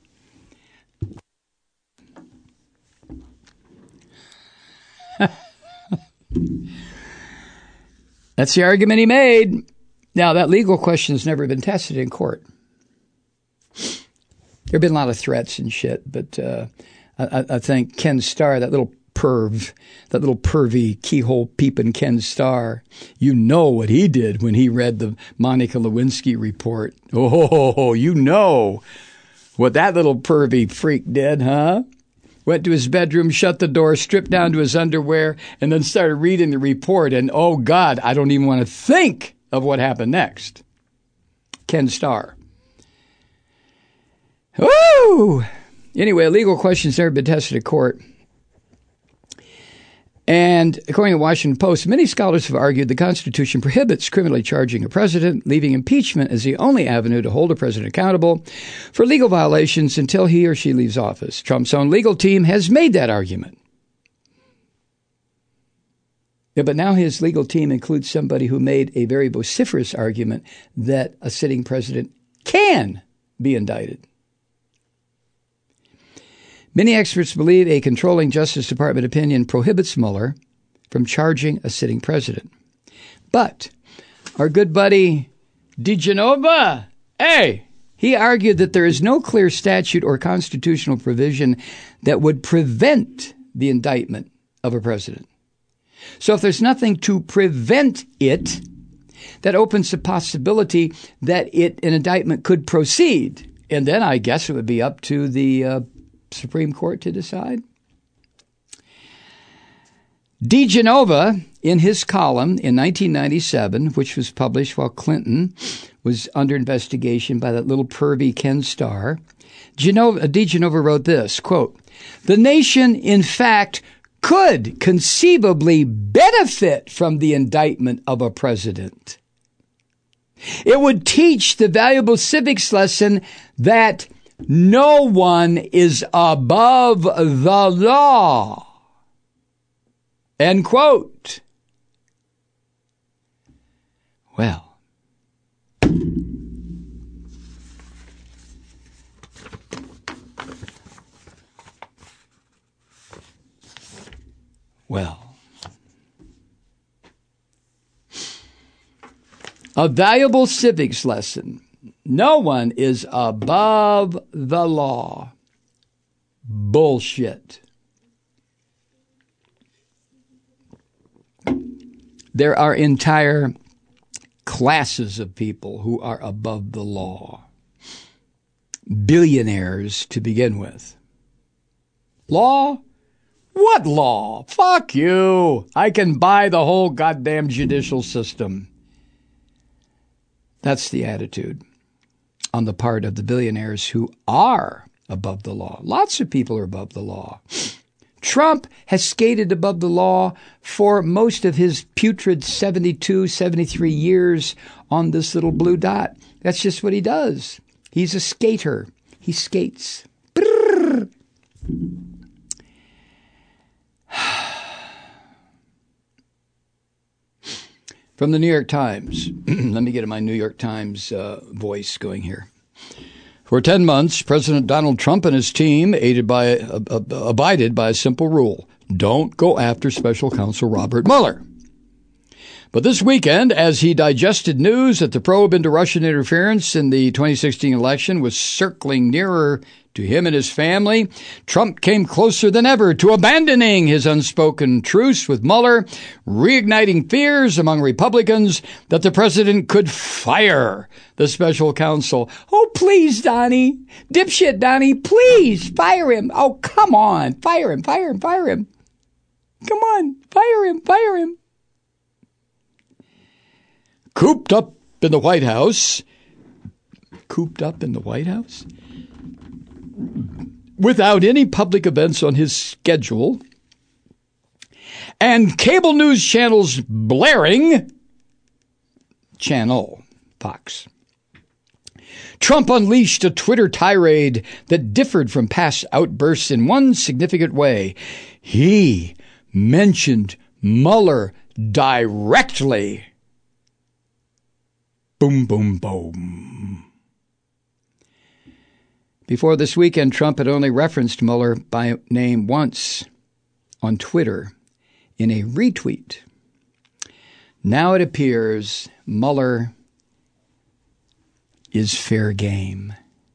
Speaker 2: That's the argument he made. Now, that legal question has never been tested in court. There have been a lot of threats and shit, but uh, I, I think Ken Starr, that little perv, that little pervy keyhole peeping Ken Starr, you know what he did when he read the Monica Lewinsky report. Oh, you know what that little pervy freak did, huh? Went to his bedroom, shut the door, stripped down to his underwear, and then started reading the report. And, oh, God, I don't even want to think of what happened next. Ken Starr. Woo! Anyway, a legal question's never been tested at court. And according to the Washington Post, many scholars have argued the Constitution prohibits criminally charging a president, leaving impeachment as the only avenue to hold a president accountable for legal violations until he or she leaves office. Trump's own legal team has made that argument. Yeah, but now his legal team includes somebody who made a very vociferous argument that a sitting president can be indicted. Many experts believe a controlling Justice Department opinion prohibits Mueller from charging a sitting president. But our good buddy DeGenova, hey, he argued that there is no clear statute or constitutional provision that would prevent the indictment of a president. So if there's nothing to prevent it, that opens the possibility that it, an indictment could proceed. And then I guess it would be up to the uh, Supreme Court to decide. DeGenova, in his column in nineteen ninety-seven, which was published while Clinton was under investigation by that little pervy Ken Starr, Genova, DeGenova wrote this, quote, "The nation, in fact, could conceivably benefit from the indictment of a president. It would teach the valuable civics lesson that no one is above the law." End quote. Well, well, a valuable civics lesson. No one is above the law. Bullshit. There are entire classes of people who are above the law. Billionaires to begin with. Law? What law? Fuck you. I can buy the whole goddamn judicial system. That's the attitude on the part of the billionaires who are above the law. Lots of people are above the law. Trump has skated above the law for most of his putrid seventy-two, seventy-three years on this little blue dot. That's just what he does. He's a skater. He skates. Brrr. From the New York Times. Let me get my New York Times uh, voice going here. For ten months, President Donald Trump and his team aided by, uh, uh, abided by a simple rule. Don't go after Special Counsel Robert Mueller. But this weekend, as he digested news that the probe into Russian interference in the twenty sixteen election was circling nearer to him and his family, Trump came closer than ever to abandoning his unspoken truce with Mueller, reigniting fears among Republicans that the president could fire the special counsel. Oh, please, Donnie. Dipshit, Donnie, please fire him. Oh, come on. Fire him, fire him, fire him. Come on. Fire him, fire him. Cooped up in the White House. Cooped up in the White House? Without any public events on his schedule, and cable news channels blaring, Channel Fox. Trump unleashed a Twitter tirade that differed from past outbursts in one significant way. He mentioned Mueller directly. Boom, boom, boom. Before this weekend, Trump had only referenced Mueller by name once on Twitter in a retweet. Now it appears Mueller is fair game.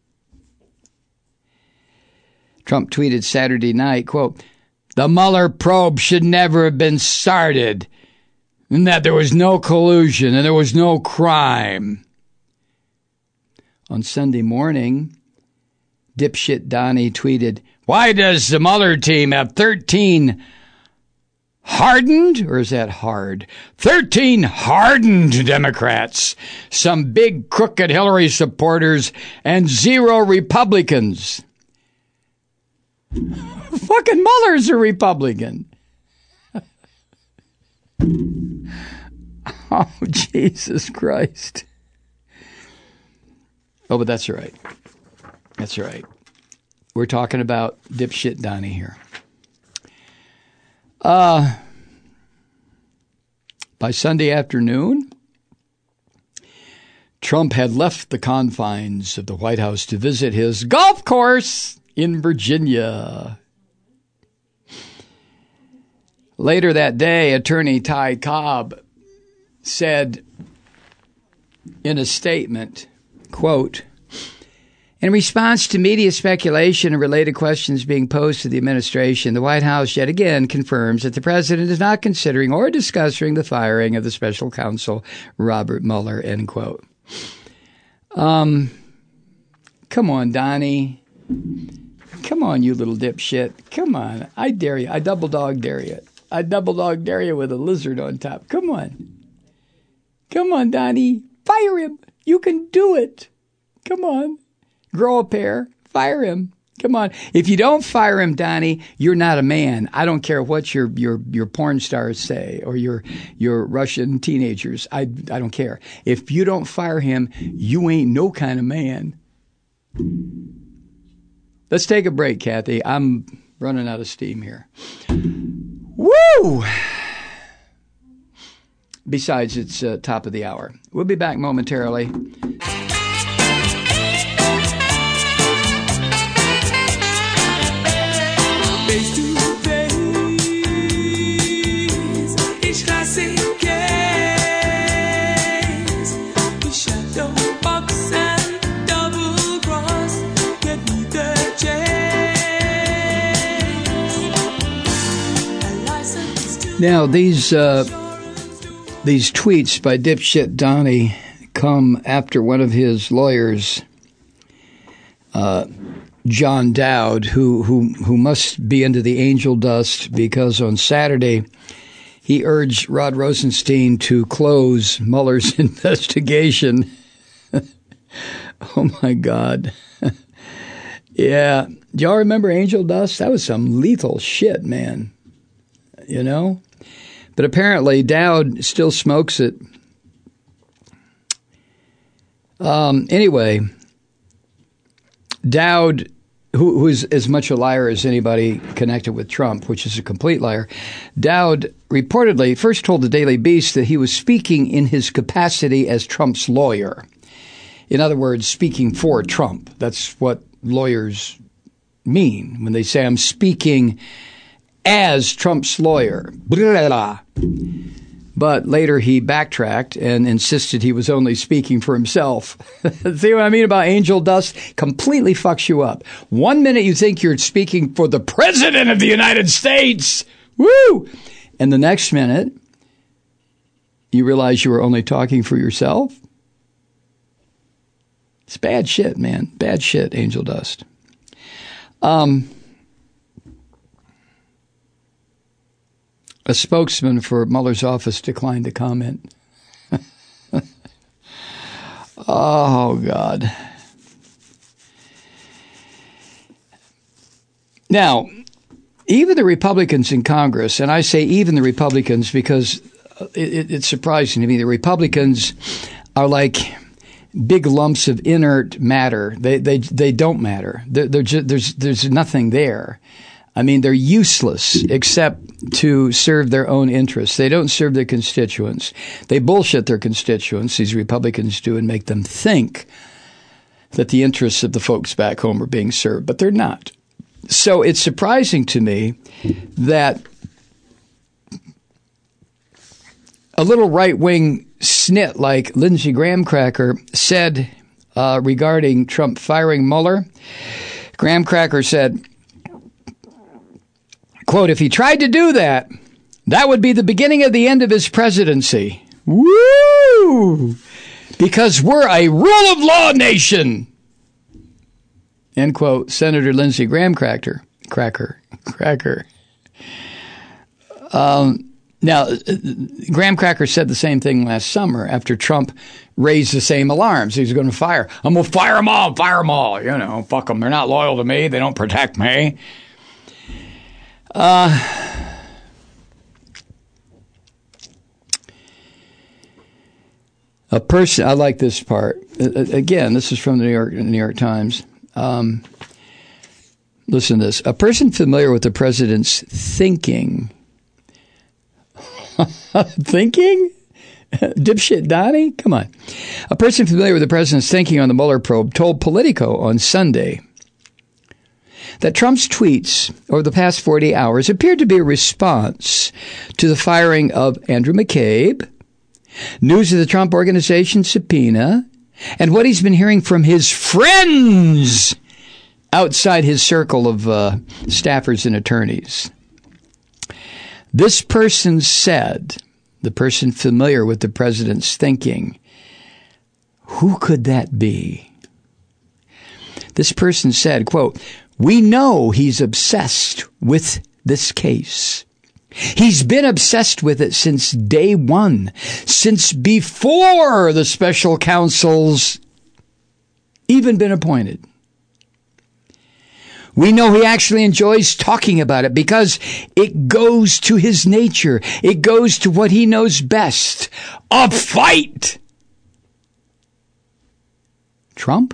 Speaker 2: Trump tweeted Saturday night, quote, "The Mueller probe should never have been started, and that there was no collusion and there was no crime." On Sunday morning, dipshit Donnie tweeted, "Why does the Mueller team have thirteen hardened, or is that hard? thirteen hardened Democrats, some big crooked Hillary supporters, and zero Republicans?" Fucking Mueller's a Republican. Oh, Jesus Christ. Oh, but that's all right. That's right. We're talking about dipshit Donnie here. Uh, by Sunday afternoon, Trump had left the confines of the White House to visit his golf course in Virginia. Later that day, attorney Ty Cobb said in a statement, quote, "In response to media speculation and related questions being posed to the administration, the White House yet again confirms that the president is not considering or discussing the firing of the special counsel Robert Mueller," end quote. Um, come on, Donnie. Come on, you little dipshit. Come on. I dare you. I double dog dare you. I double dog dare you with a lizard on top. Come on. Come on, Donnie. Fire him. You can do it. Come on. Grow a pair. Fire him. Come on. If you don't fire him, Donnie, you're not a man. I don't care what your your your porn stars say or your your Russian teenagers. I I don't care. If you don't fire him, you ain't no kind of man. Let's take a break, Kathy. I'm running out of steam here. Woo! Besides, it's uh, top of the hour. We'll be back momentarily.
Speaker 3: Face to face, each classic case, the shadow box and double cross, get me the chase.
Speaker 2: Now, these uh, these tweets by dipshit Donnie come after one of his lawyers, uh, John Dowd, who, who who must be into the angel dust because on Saturday he urged Rod Rosenstein to close Mueller's investigation. Oh, my God. Yeah. Do y'all remember angel dust? That was some lethal shit, man. You know? But apparently Dowd still smokes it. Um, anyway, Dowd, who, who is as much a liar as anybody connected with Trump, which is a complete liar, Dowd reportedly first told the Daily Beast that he was speaking in his capacity as Trump's lawyer. In other words, speaking for Trump. That's what lawyers mean when they say, I'm speaking as Trump's lawyer. Blah, blah, blah. But later he backtracked and insisted he was only speaking for himself. See what I mean about angel dust? Completely fucks you up. One minute you think you're speaking for the President of the United States. Woo! And the next minute you realize you were only talking for yourself. It's bad shit, man. Bad shit, angel dust. Um... A spokesman for Mueller's office declined to comment. Oh, God. Now, even the Republicans in Congress, and I say even the Republicans because it, it's surprising to me, the Republicans are like big lumps of inert matter. They they they don't matter. They're, they're just, there's there's nothing there. I mean, they're useless except to serve their own interests. They don't serve their constituents. They bullshit their constituents, these Republicans do, and make them think that the interests of the folks back home are being served, but they're not. So it's surprising to me that a little right-wing snit like Lindsey Graham Cracker said uh, regarding Trump firing Mueller. Graham Cracker said, quote, if he tried to do that, that would be the beginning of the end of his presidency. Woo! Because we're a rule of law nation. End quote. Senator Lindsey Graham Cracker. Cracker. Cracker. Um, now, Graham Cracker said the same thing last summer after Trump raised the same alarms. He was going to fire. I'm going to fire them all, fire them all. You know, fuck them. They're not loyal to me. They don't protect me. Uh, a person, I like this part. Again, this is from the New York, New York Times. Um, listen to this. A person familiar with the president's thinking. Thinking? Dipshit Donnie? Come on. A person familiar with the president's thinking on the Mueller probe told Politico on Sunday that Trump's tweets over the past forty hours appeared to be a response to the firing of Andrew McCabe, news of the Trump Organization subpoena, and what he's been hearing from his friends outside his circle of uh, staffers and attorneys. This person said, the person familiar with the president's thinking, who could that be? This person said, quote, we know he's obsessed with this case. He's been obsessed with it since day one, since before the special counsel's even been appointed. We know he actually enjoys talking about it because it goes to his nature. It goes to what he knows best, a fight. Trump?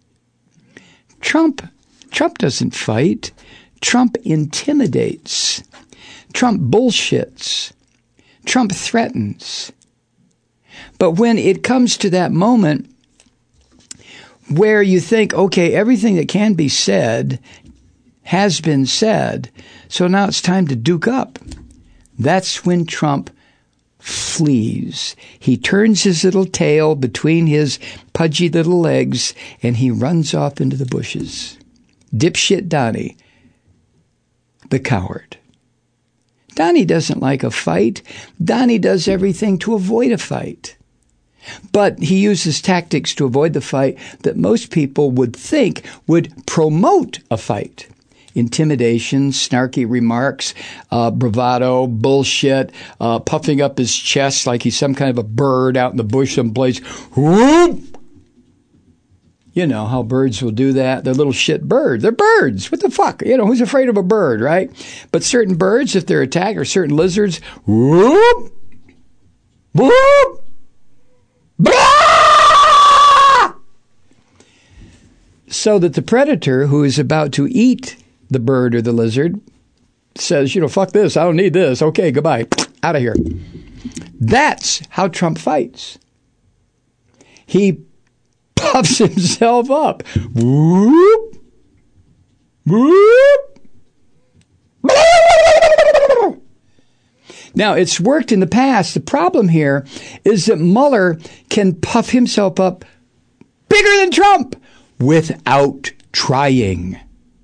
Speaker 2: Trump Trump doesn't fight. Trump intimidates. Trump bullshits. Trump threatens. But when it comes to that moment where you think, okay, everything that can be said has been said, so now it's time to duke up, that's when Trump flees. He turns his little tail between his pudgy little legs and he runs off into the bushes. Dipshit Donnie, the coward. Donnie doesn't like a fight. Donnie does everything to avoid a fight. But he uses tactics to avoid the fight that most people would think would promote a fight. Intimidation, snarky remarks, uh, bravado, bullshit, uh, puffing up his chest like he's some kind of a bird out in the bush someplace. Whoop! You know how birds will do that. They're little shit birds. They're birds. What the fuck? You know, who's afraid of a bird, right? But certain birds, if they're attacked, or certain lizards, whoop, whoop, blah! So that the predator who is about to eat the bird or the lizard says, you know, fuck this, I don't need this. Okay, goodbye. Out of here. That's how Trump fights. He puffs himself up. Whoop. Whoop. Now, it's worked in the past. The problem here is that Mueller can puff himself up bigger than Trump without trying.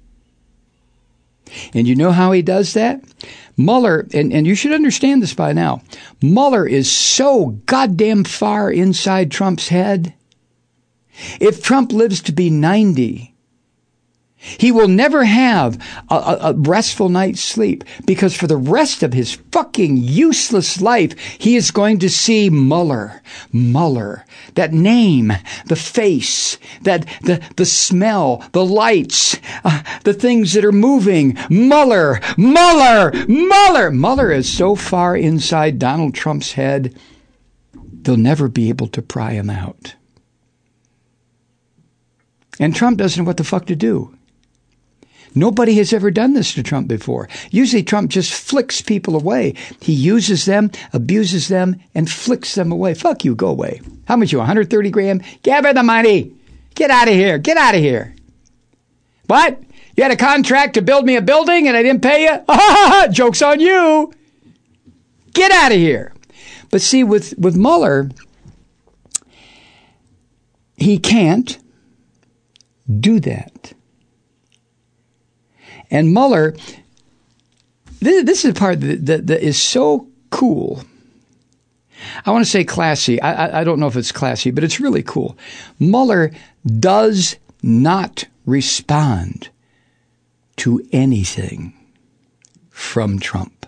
Speaker 2: And you know how he does that? Mueller, and, and you should understand this by now, Mueller is so goddamn far inside Trump's head. If Trump lives to be ninety, he will never have a, a, a restful night's sleep, because for the rest of his fucking useless life, he is going to see Mueller, Mueller, that name, the face, that the, the smell, the lights, uh, the things that are moving. Mueller, Mueller, Mueller. Mueller is so far inside Donald Trump's head, they'll never be able to pry him out. And Trump doesn't know what the fuck to do. Nobody has ever done this to Trump before. Usually Trump just flicks people away. He uses them, abuses them, and flicks them away. Fuck you, go away. How much you, one hundred thirty grand? Give her the money. Get out of here. Get out of here. What? You had a contract to build me a building and I didn't pay you? Joke's on you. Get out of here. But see, with, with Mueller, he can't do that. And Mueller, this, this is the part that, that, that is so cool. I want to say classy. I, I, I don't know if it's classy, but it's really cool. Mueller does not respond to anything from Trump.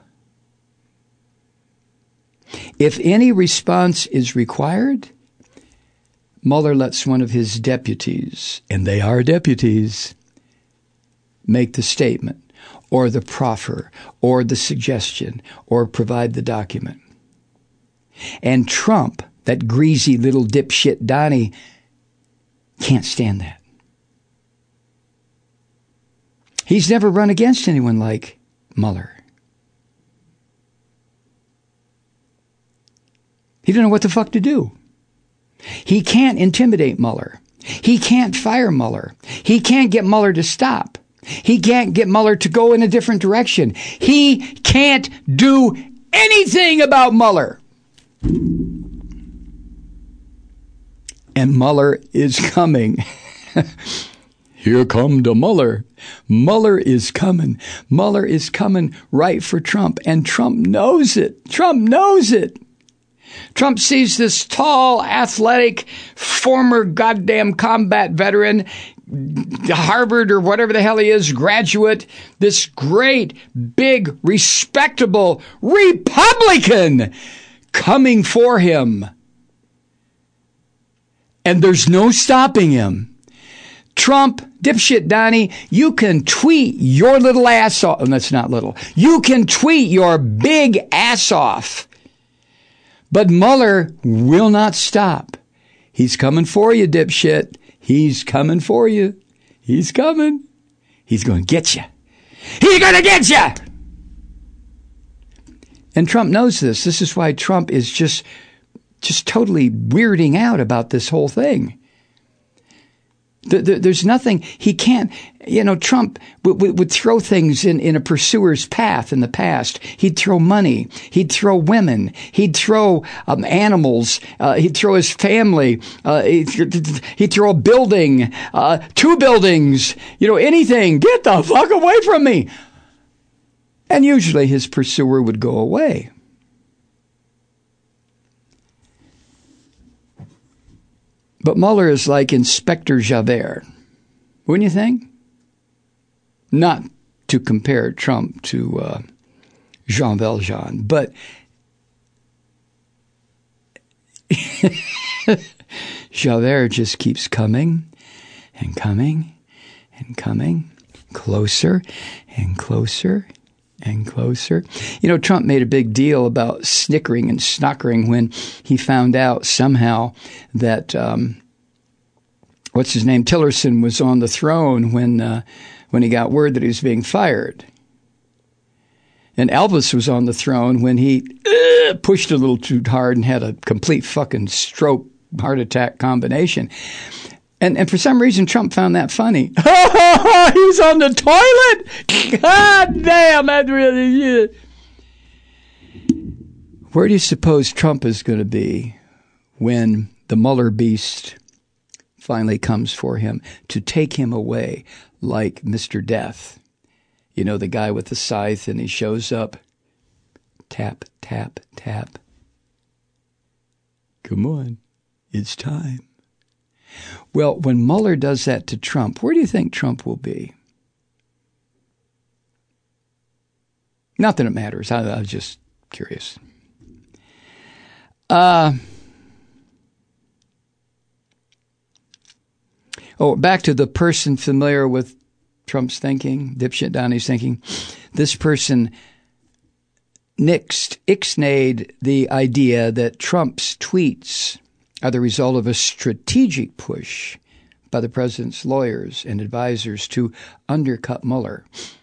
Speaker 2: If any response is required, Mueller lets one of his deputies, and they are deputies, make the statement, or the proffer, or the suggestion, or provide the document. And Trump, that greasy little dipshit Donnie, can't stand that. He's never run against anyone like Mueller. He didn't know what the fuck to do. He can't intimidate Mueller. He can't fire Mueller. He can't get Mueller to stop. He can't get Mueller to go in a different direction. He can't do anything about Mueller. And Mueller is coming. Here come the Mueller. Mueller is coming. Mueller is coming right for Trump. And Trump knows it. Trump knows it. Trump sees this tall, athletic, former goddamn combat veteran, Harvard or whatever the hell he is, graduate, this great, big, respectable Republican coming for him. And there's no stopping him. Trump, dipshit Donnie, you can tweet your little ass off. And that's not little. You can tweet your big ass off. But Mueller will not stop. He's coming for you, dipshit. He's coming for you. He's coming. He's going to get you. He's going to get you. And Trump knows this. This is why Trump is just, just totally weirding out about this whole thing. There's nothing, he can't, you know, Trump would, would throw things in, in a pursuer's path in the past. He'd throw money. He'd throw women. He'd throw um, animals. Uh, he'd throw his family. Uh, he'd, he'd throw a building, uh, two buildings, you know, anything. Get the fuck away from me. And usually his pursuer would go away. But Mueller is like Inspector Javert, wouldn't you think? Not to compare Trump to uh, Jean Valjean, but Javert just keeps coming and coming and coming, closer and closer and closer. You know, Trump made a big deal about snickering and snockering when he found out somehow that um, what's his name, Tillerson was on the throne when uh, when he got word that he was being fired. And Elvis was on the throne when he uh, pushed a little too hard and had a complete fucking stroke, heart attack combination. And and for some reason, Trump found that funny. He's on the toilet? God damn, that really is. Where do you suppose Trump is going to be when the Mueller beast finally comes for him to take him away like Mister Death? You know, the guy with the scythe, and he shows up. Tap, tap, tap. Come on, it's time. Well, when Mueller does that to Trump, where do you think Trump will be? Not that it matters. I, I was just curious. Uh, oh, back to the person familiar with Trump's thinking, dipshit Donnie's thinking. This person nixed, ixnayed the idea that Trump's tweets are the result of a strategic push by the president's lawyers and advisors to undercut Mueller.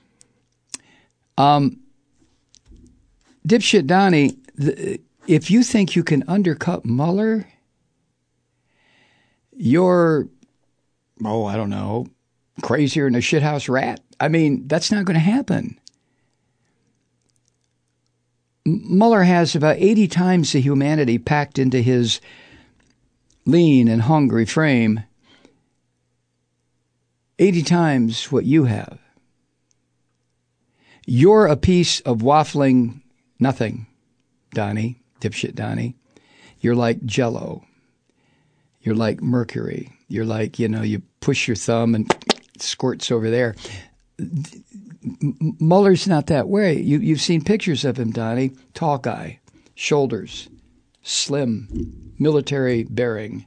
Speaker 2: Um, dipshit Donnie, the, if you think you can undercut Mueller, you're, oh, I don't know, crazier than a shithouse rat. I mean, that's not going to happen. Mueller has about eighty times the humanity packed into his lean and hungry frame. eighty times what you have. You're a piece of waffling nothing, Donnie, dipshit Donnie. You're like Jell-O. You're like mercury. You're like, you know, you push your thumb and it squirts over there. Mueller's not that way. You, you've seen pictures of him, Donnie. Tall guy, shoulders, slim, military bearing.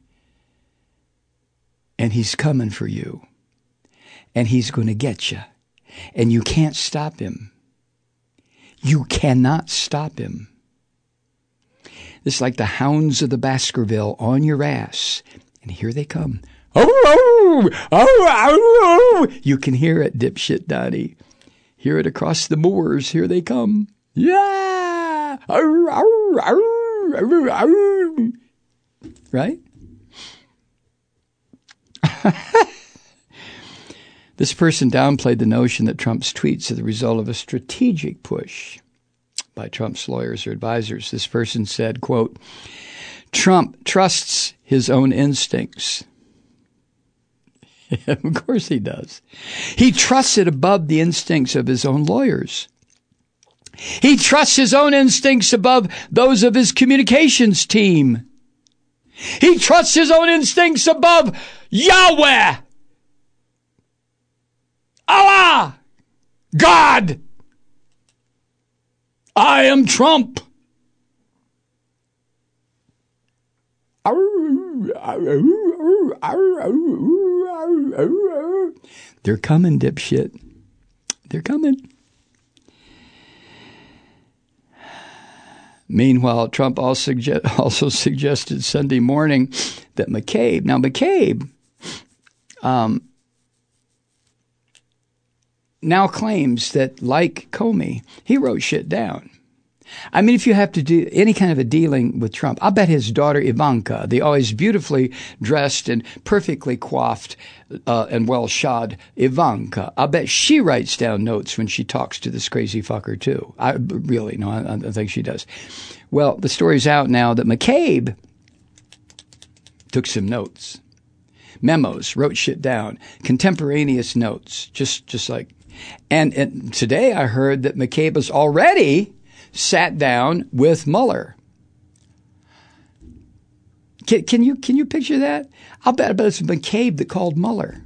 Speaker 2: And he's coming for you. And he's going to get you. And you can't stop him. You cannot stop him. It's like the hounds of the Baskerville on your ass. And here they come. Oh, oh, oh, oh, oh. You can hear it, dipshit Donnie. Hear it across the moors. Here they come. Yeah. Oh, oh, oh, oh, oh. Right? This person downplayed the notion that Trump's tweets are the result of a strategic push by Trump's lawyers or advisors. This person said, quote, Trump trusts his own instincts. Of course he does. He trusts it above the instincts of his own lawyers. He trusts his own instincts above those of his communications team. He trusts his own instincts above Yahweh, Allah, God. I am Trump. They're coming, dipshit. They're coming. Meanwhile, Trump also, suggest, also suggested Sunday morning that McCabe, now McCabe um, now claims that, like Comey, he wrote shit down. I mean, if you have to do any kind of a dealing with Trump, I'll bet his daughter Ivanka, the always beautifully dressed and perfectly coiffed uh, and well-shod Ivanka, I'll bet she writes down notes when she talks to this crazy fucker, too. I really, no, I, I think she does. Well, the story's out now that McCabe took some notes, memos, wrote shit down, contemporaneous notes, just, just like, and, and today I heard that McCabe has already sat down with Mueller. Can, can you can you picture that? I'll bet, I bet it's McCabe that called Mueller.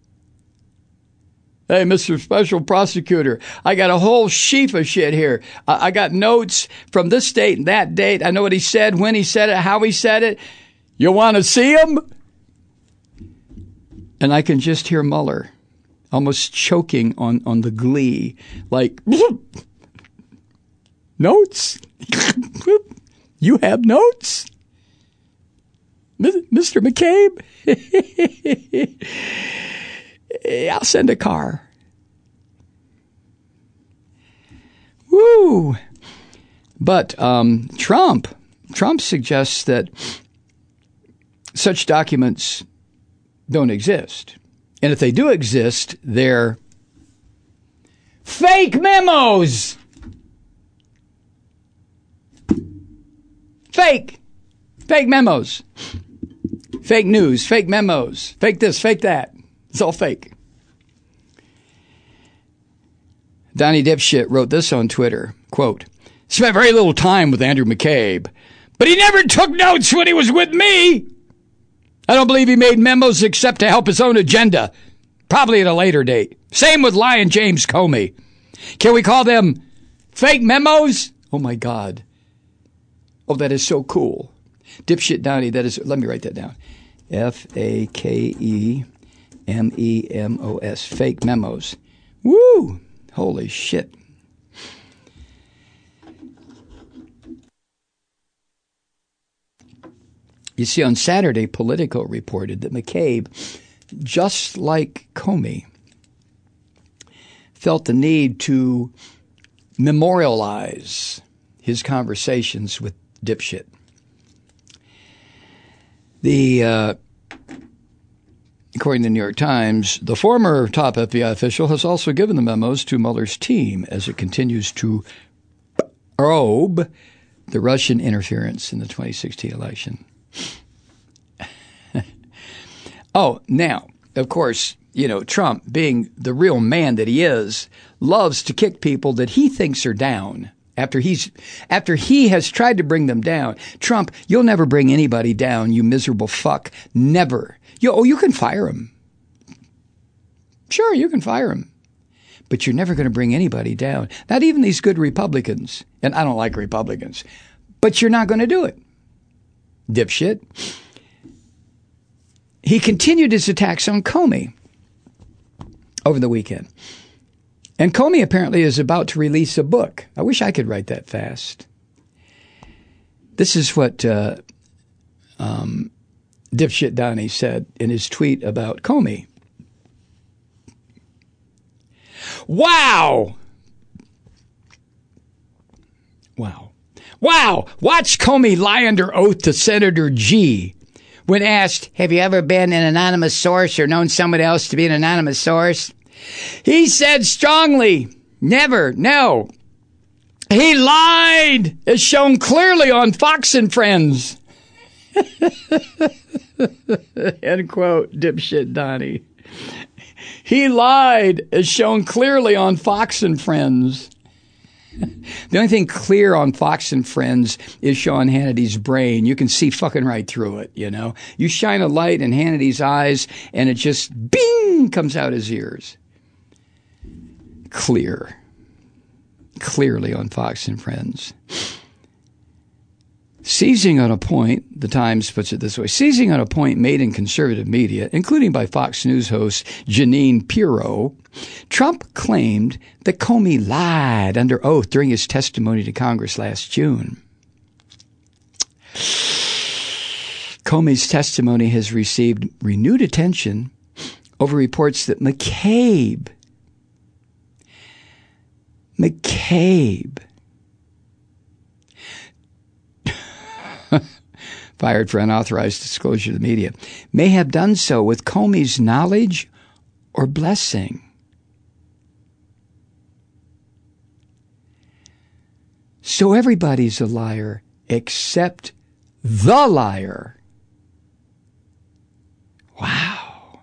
Speaker 2: Hey, Mister Special Prosecutor, I got a whole sheaf of shit here. I, I got notes from this date and that date. I know what he said, when he said it, how he said it. You want to see him? And I can just hear Mueller almost choking on, on the glee, like, notes? You have notes? Mister McCabe, I'll send a car. Woo! But um, Trump, Trump suggests that such documents don't exist. And if they do exist, they're fake memos. Fake. Fake memos. Fake news, fake memos, fake this, fake that. It's all fake. Donnie Dipshit wrote this on Twitter, quote, spent very little time with Andrew McCabe, but he never took notes when he was with me. I don't believe he made memos except to help his own agenda, probably at a later date. Same with Lion James Comey. Can we call them fake memos? Oh, my God. Oh, that is so cool. Dipshit Donnie, that is, let me write that down. F A K E M E M O S, fake memos. Woo! Holy shit. You see, on Saturday, Politico reported that McCabe, just like Comey, felt the need to memorialize his conversations with Dipshit. The, uh, according to the New York Times, the former top F B I official has also given the memos to Mueller's team as it continues to probe the Russian interference in the twenty sixteen election. Oh, now, of course, you know, Trump, being the real man that he is, loves to kick people that he thinks are down. After he's, after he has tried to bring them down. Trump, you'll never bring anybody down, you miserable fuck. Never. You, oh, you can fire him. Sure, you can fire him. But you're never going to bring anybody down. Not even these good Republicans. And I don't like Republicans. But you're not going to do it. Dipshit. He continued his attacks on Comey over the weekend. And Comey apparently is about to release a book. I wish I could write that fast. This is what uh, um, Dipshit Donnie said in his tweet about Comey. Wow! Wow. Wow! Watch Comey lie under oath to Senator G. When asked, have you ever been an anonymous source or known someone else to be an anonymous source? He said strongly, never, no. He lied, as shown clearly on Fox and Friends. End quote, Dipshit Donnie. He lied, as shown clearly on Fox and Friends. The only thing clear on Fox and Friends is Sean Hannity's brain. You can see fucking right through it, you know. You shine a light in Hannity's eyes, and it just, bing, comes out his ears. Clear. Clearly on Fox and Friends. Seizing on a point, the Times puts it this way, seizing on a point made in conservative media, including by Fox News host Jeanine Pirro, Trump claimed that Comey lied under oath during his testimony to Congress last June. Comey's testimony has received renewed attention over reports that McCabe, McCabe, fired for unauthorized disclosure to the media, may have done so with Comey's knowledge or blessing. So everybody's a liar except the liar. Wow.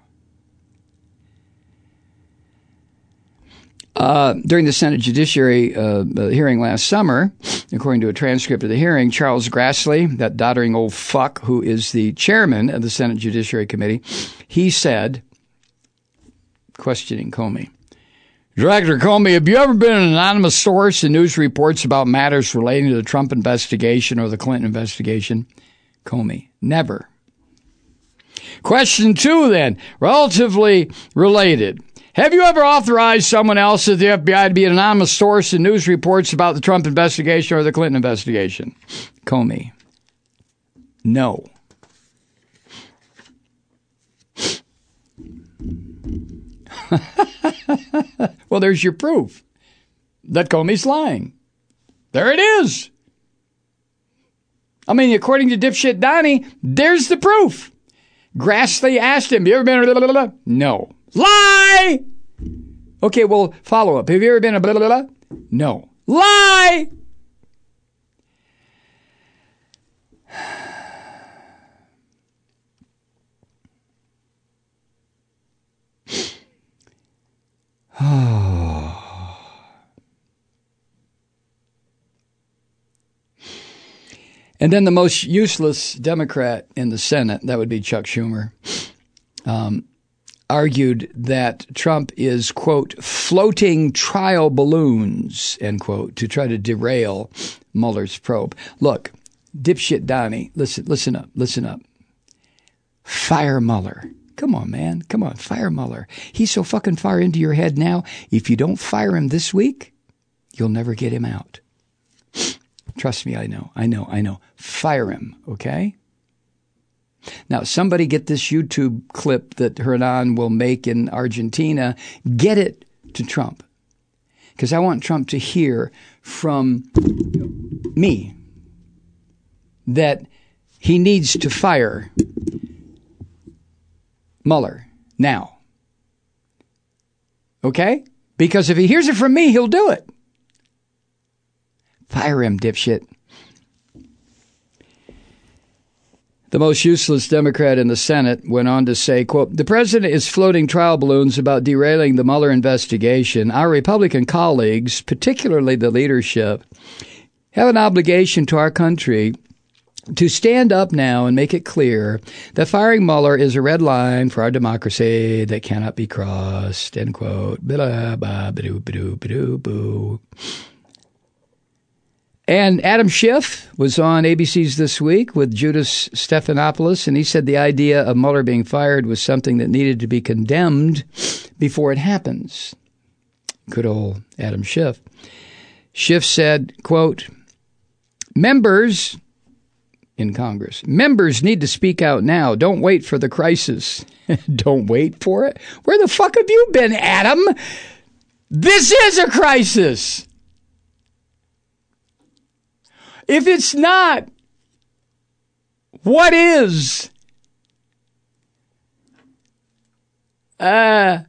Speaker 2: Uh, during the Senate Judiciary uh, hearing last summer, according to a transcript of the hearing, Charles Grassley, that doddering old fuck who is the chairman of the Senate Judiciary Committee, he said, questioning Comey, Director Comey, have you ever been an anonymous source in news reports about matters relating to the Trump investigation or the Clinton investigation? Comey, never. Question two, then, relatively related. Have you ever authorized someone else at the F B I to be an anonymous source in news reports about the Trump investigation or the Clinton investigation? Comey, no. Well, there's your proof that Comey's lying. There it is. I mean, according to dipshit Donnie, there's the proof. Grassley asked him, you ever been a blah, blah, blah? No. Lie! Okay, well, follow up. Have you ever been a blah, blah, blah? No. Lie! And then the most useless Democrat in the Senate, that would be Chuck Schumer, um, argued that Trump is, quote, floating trial balloons, end quote, to try to derail Mueller's probe. Look, dipshit Donnie, listen, listen up, listen up. Fire Mueller. Come on, man. Come on, fire Mueller. He's so fucking far into your head now. If you don't fire him this week, you'll never get him out. Trust me, I know, I know, I know. Fire him, okay? Now, somebody get this YouTube clip that Hernan will make in Argentina. Get it to Trump. Because I want Trump to hear from me that he needs to fire Mueller now. Okay? Because if he hears it from me, he'll do it. Fire him, dipshit. The most useless Democrat in the Senate went on to say, quote, the president is floating trial balloons about derailing the Mueller investigation. Our Republican colleagues, particularly the leadership, have an obligation to our country to stand up now and make it clear that firing Mueller is a red line for our democracy that cannot be crossed, end quote. Blah, blah, ba-doo, ba-doo, ba-doo, boo. And Adam Schiff was on A B C's This Week with Judas Stephanopoulos, and he said the idea of Mueller being fired was something that needed to be condemned before it happens. Good old Adam Schiff. Schiff said, quote, members in Congress, members need to speak out now. Don't wait for the crisis. Don't wait for it? Where the fuck have you been, Adam? This is a crisis. If it's not, what is? Uh,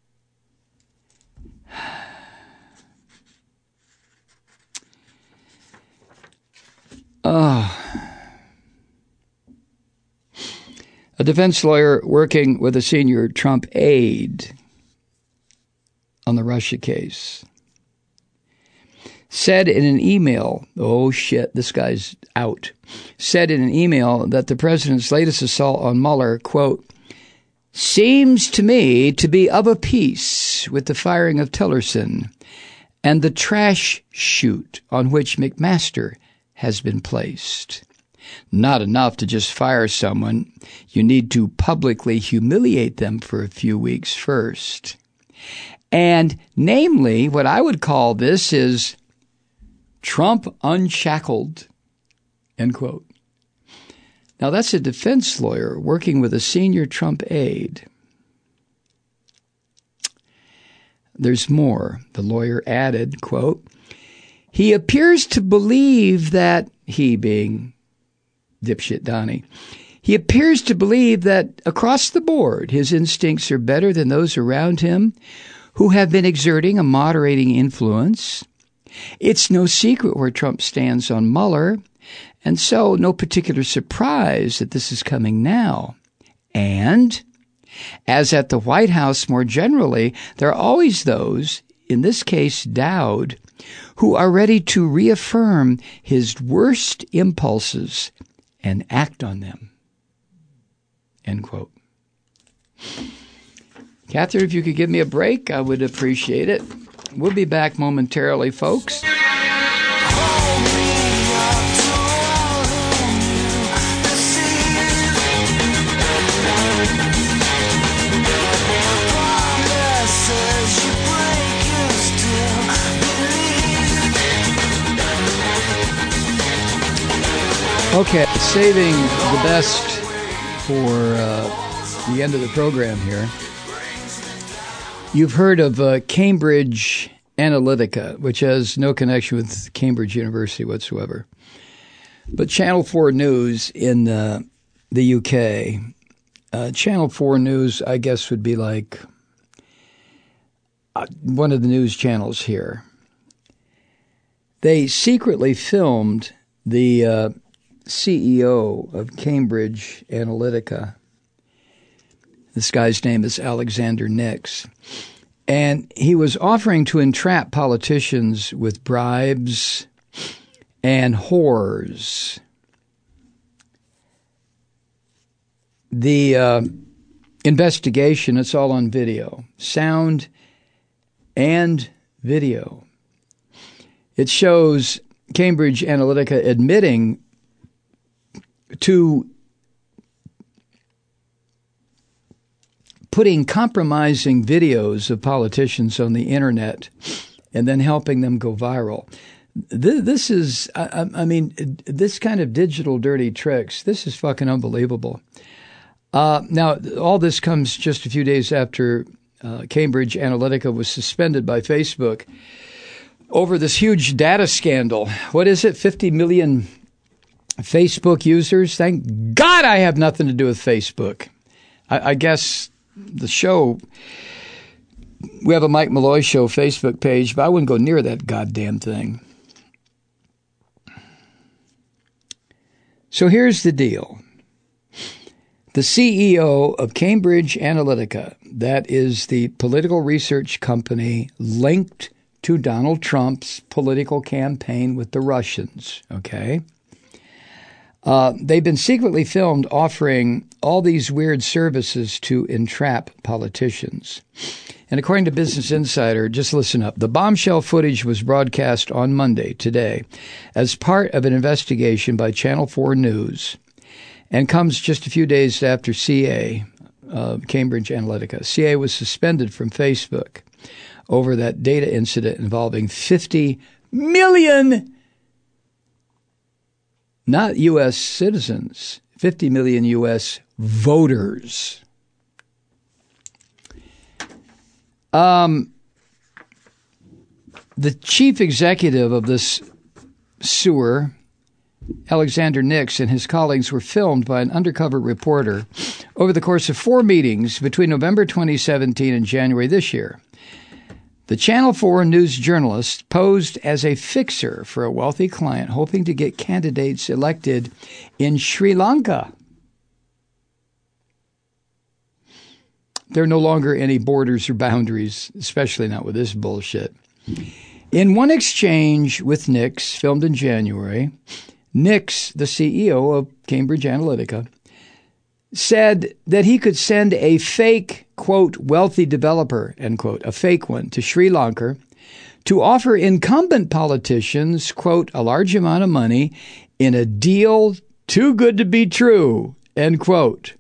Speaker 2: oh. A defense lawyer working with a senior Trump aide on the Russia case said in an email, oh shit, this guy's out, said in an email that the president's latest assault on Mueller, quote, seems to me to be of a piece with the firing of Tillerson and the trash chute on which McMaster has been placed. Not enough to just fire someone. You need to publicly humiliate them for a few weeks first. And namely, what I would call this is Trump unshackled, end quote. Now, that's a defense lawyer working with a senior Trump aide. There's more. The lawyer added, quote, he appears to believe that, he being dipshit Donnie, he appears to believe that across the board, his instincts are better than those around him who have been exerting a moderating influence. It's no secret where Trump stands on Mueller, and so no particular surprise that this is coming now. And, as at the White House more generally, there are always those, in this case Dowd, who are ready to reaffirm his worst impulses and act on them. End quote. Catherine, if you could give me a break, I would appreciate it. We'll be back momentarily, folks. Okay, saving the best for uh, the end of the program here. You've heard of uh, Cambridge Analytica, which has no connection with Cambridge University whatsoever. But Channel four News in uh, the U K, uh, Channel four News, I guess, would be like uh, one of the news channels here. They secretly filmed the uh, C E O of Cambridge Analytica. This guy's name is Alexander Nix. And he was offering to entrap politicians with bribes and whores. The uh, investigation, it's all on video, sound and video. It shows Cambridge Analytica admitting to putting compromising videos of politicians on the internet and then helping them go viral. This is, I, I mean, this kind of digital dirty tricks, this is fucking unbelievable. Uh, now, all this comes just a few days after uh, Cambridge Analytica was suspended by Facebook over this huge data scandal. What is it, fifty million Facebook users? Thank God I have nothing to do with Facebook. I, I guess the show, we have a Mike Malloy Show Facebook page, but I wouldn't go near that goddamn thing. So here's the deal. The C E O of Cambridge Analytica, that is the political research company linked to Donald Trump's political campaign with the Russians, okay? Uh, they've been secretly filmed offering all these weird services to entrap politicians. And according to Business Insider, just listen up, the bombshell footage was broadcast on Monday, today, as part of an investigation by Channel four News and comes just a few days after C A, uh, Cambridge Analytica. C A was suspended from Facebook over that data incident involving fifty million, not U S citizens, fifty million U S voters. Um, the chief executive of this sewer, Alexander Nix, and his colleagues were filmed by an undercover reporter over the course of four meetings between November twenty seventeen and January this year. The Channel four News journalist posed as a fixer for a wealthy client hoping to get candidates elected in Sri Lanka. There are no longer any borders or boundaries, especially not with this bullshit. In one exchange with Nix, filmed in January, Nix, the C E O of Cambridge Analytica, said that he could send a fake, quote, wealthy developer, end quote, a fake one, to Sri Lanka to offer incumbent politicians, quote, a large amount of money in a deal too good to be true, end quote.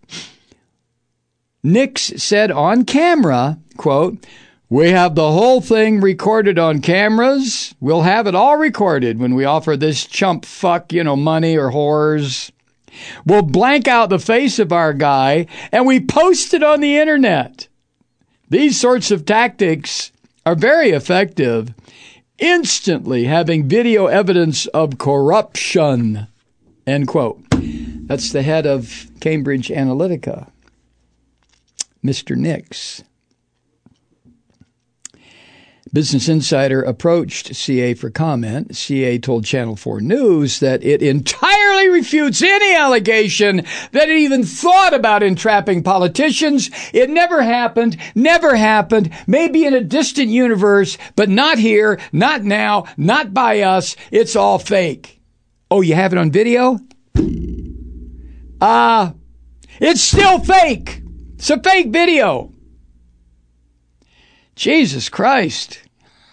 Speaker 2: Nix said on camera, quote, we have the whole thing recorded on cameras. We'll have it all recorded when we offer this chump fuck, you know, money or whores. We'll blank out the face of our guy and we post it on the internet. These sorts of tactics are very effective, instantly having video evidence of corruption, end quote. That's the head of Cambridge Analytica, Mister Nix. Business Insider approached C A for comment. C A told Channel four News that it entirely refutes any allegation that it even thought about entrapping politicians. It never happened, never happened, maybe in a distant universe, but not here, not now, not by us. It's all fake. Oh, you have it on video? Ah, uh, it's still fake. It's a fake video. Jesus Christ.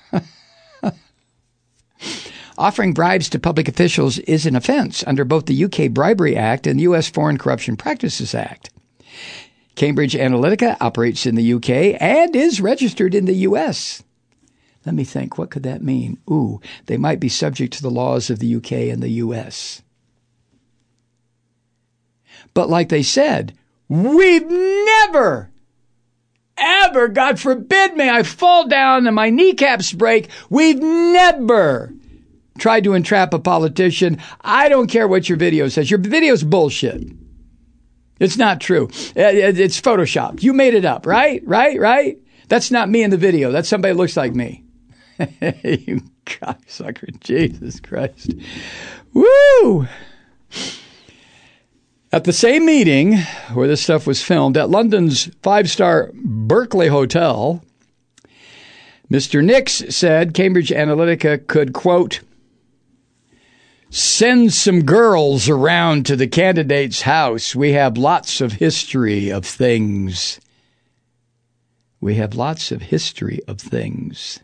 Speaker 2: Offering bribes to public officials is an offense under both the U K Bribery Act and the U S Foreign Corruption Practices Act. Cambridge Analytica operates in the U K and is registered in the U S. Let me think, what could that mean? Ooh, they might be subject to the laws of the U K and the U S. But like they said, we've never ever, God forbid, may I fall down and my kneecaps break. We've never tried to entrap a politician. I don't care what your video says. Your video's bullshit. It's not true. It's Photoshopped. You made it up, right? Right? Right? That's not me in the video. That's somebody who looks like me. You cocksucker. Jesus Christ. Woo! At the same meeting where this stuff was filmed, at London's five-star Berkeley Hotel, Mister Nix said Cambridge Analytica could, quote, send some girls around to the candidate's house. We have lots of history of things. We have lots of history of things.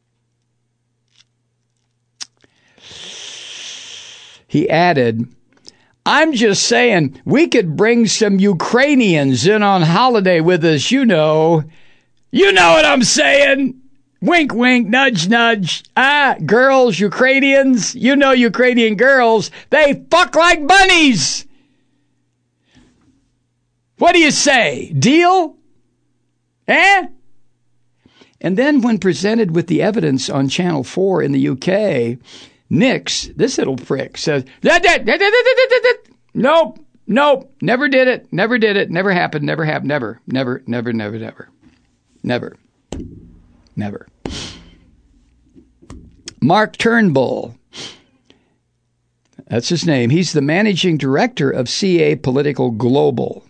Speaker 2: He added, I'm just saying we could bring some Ukrainians in on holiday with us, you know. You know what I'm saying? Wink, wink, nudge, nudge. Ah, girls, Ukrainians, you know Ukrainian girls, they fuck like bunnies. What do you say? Deal? Eh? And then when presented with the evidence on Channel four in the U K, Nix, this little prick, says, nope, nope, never did it, never did it, never happened, never happened, never, never, never, never, never, never, never. Mark Turnbull, that's his name. He's the managing director of C A Political Global.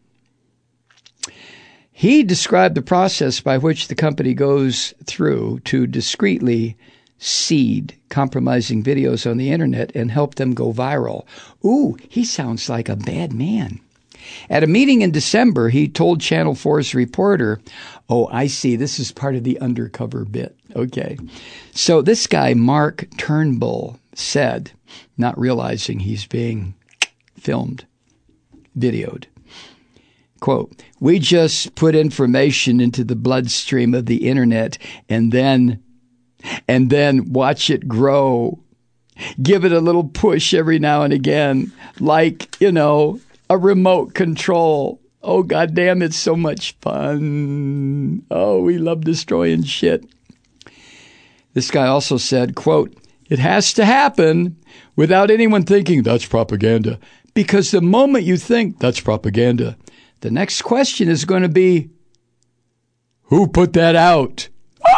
Speaker 2: He described the process by which the company goes through to discreetly seed compromising videos on the internet and help them go viral. Ooh, he sounds like a bad man. At a meeting in December, he told Channel four's reporter, oh, I see, this is part of the undercover bit. Okay. So this guy, Mark Turnbull, said, not realizing he's being filmed, videoed, quote, we just put information into the bloodstream of the internet and then and then watch it grow. Give it a little push every now and again, like, you know, a remote control. Oh, goddamn, it's so much fun. Oh, we love destroying shit. This guy also said, quote, it has to happen without anyone thinking that's propaganda. Because the moment you think that's propaganda, the next question is going to be, who put that out?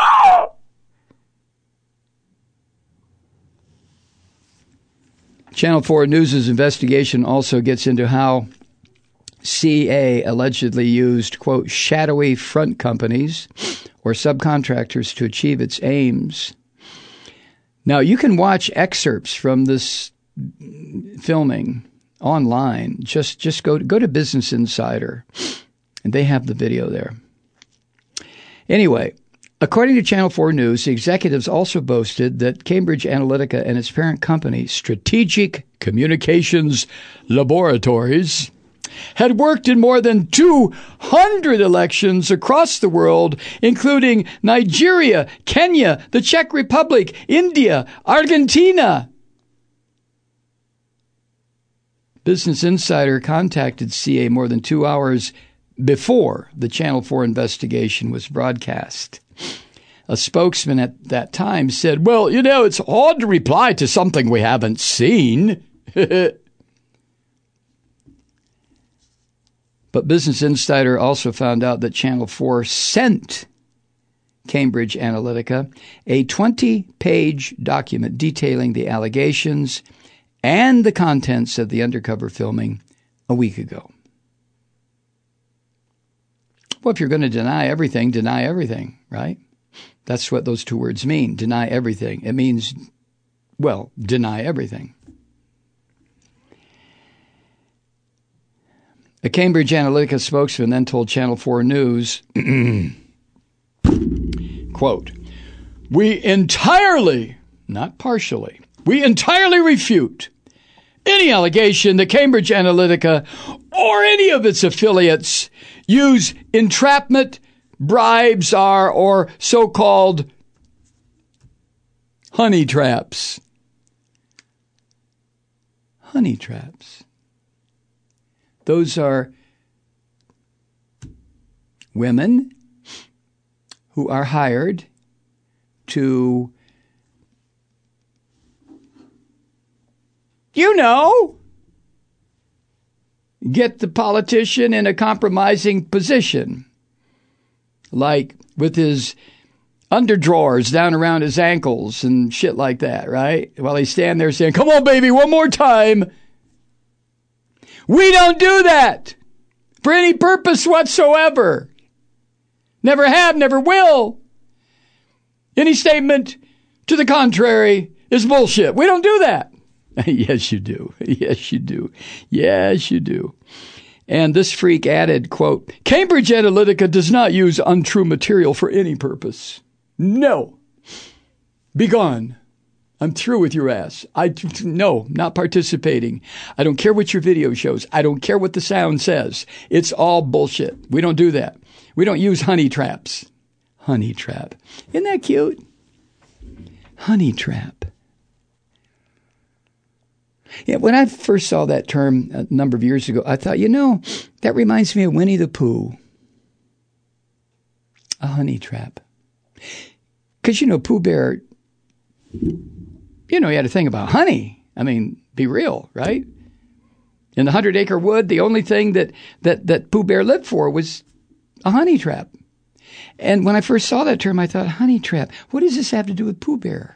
Speaker 2: Channel four News' investigation also gets into how C A allegedly used, quote, shadowy front companies or subcontractors to achieve its aims. Now, you can watch excerpts from this filming online. Just just go, go to Business Insider, and they have the video there. Anyway, according to Channel four News, the executives also boasted that Cambridge Analytica and its parent company, Strategic Communications Laboratories, had worked in more than two hundred elections across the world, including Nigeria, Kenya, the Czech Republic, India, Argentina. Business Insider contacted C A more than two hours before the Channel four investigation was broadcast. A spokesman at that time said, well, you know, it's hard to reply to something we haven't seen. But Business Insider also found out that Channel four sent Cambridge Analytica a twenty-page document detailing the allegations and the contents of the undercover filming a week ago. Well, if you're going to deny everything, deny everything, right? That's what those two words mean, deny everything. It means, well, deny everything. A Cambridge Analytica spokesman then told Channel four News, quote, we entirely, not partially, we entirely refute any allegation that Cambridge Analytica or any of its affiliates use entrapment, bribes, are, or so-called honey traps. Honey traps. Those are women who are hired to, you know, get the politician in a compromising position, like with his underdrawers down around his ankles and shit like that, right? While he's standing there saying, come on, baby, one more time. We don't do that for any purpose whatsoever. Never have, never will. Any statement to the contrary is bullshit. We don't do that. Yes, you do. Yes, you do. Yes, you do. And this freak added, quote, Cambridge Analytica does not use untrue material for any purpose. No. Be gone. I'm through with your ass. I, no, not participating. I don't care what your video shows. I don't care what the sound says. It's all bullshit. We don't do that. We don't use honey traps. Honey trap. Isn't that cute? Honey trap. Yeah, when I first saw that term a number of years ago, I thought, you know, that reminds me of Winnie the Pooh. A honey trap. Because, you know, Pooh Bear, you know, he had a thing about honey. I mean, be real, right? In the Hundred Acre Wood, the only thing that, that, that Pooh Bear lived for was a honey trap. And when I first saw that term, I thought, honey trap, what does this have to do with Pooh Bear?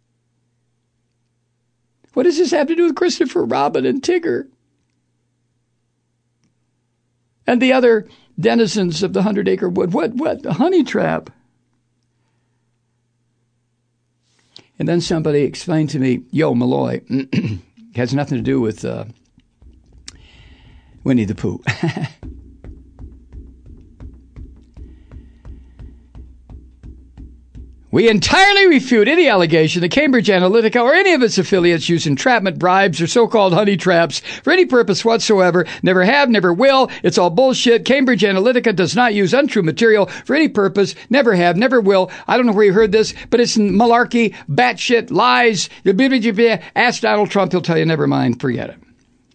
Speaker 2: What does this have to do with Christopher Robin and Tigger? And the other denizens of the Hundred Acre Wood? What, what? A honey trap. And then somebody explained to me, yo, Malloy, has nothing to do with uh, Winnie the Pooh. We entirely refute any allegation that Cambridge Analytica or any of its affiliates use entrapment, bribes, or so-called honey traps for any purpose whatsoever. Never have, never will. It's all bullshit. Cambridge Analytica does not use untrue material for any purpose. Never have, never will. I don't know where you heard this, but it's malarkey, batshit, lies. Ask Donald Trump, he'll tell you, never mind, forget it.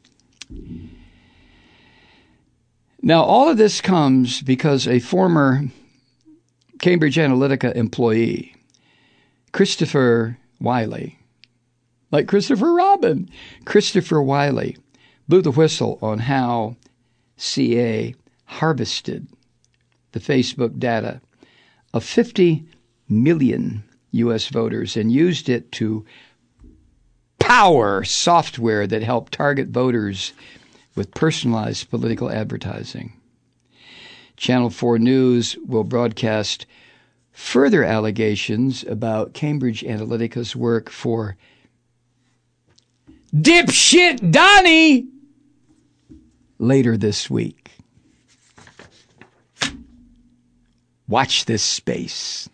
Speaker 2: Now, all of this comes because a former Cambridge Analytica employee, Christopher Wiley, like Christopher Robin, Christopher Wiley, blew the whistle on how C A harvested the Facebook data of fifty million U S voters and used it to power software that helped target voters with personalized political advertising. Channel four News will broadcast further allegations about Cambridge Analytica's work for dipshit Donnie later this week. Watch this space.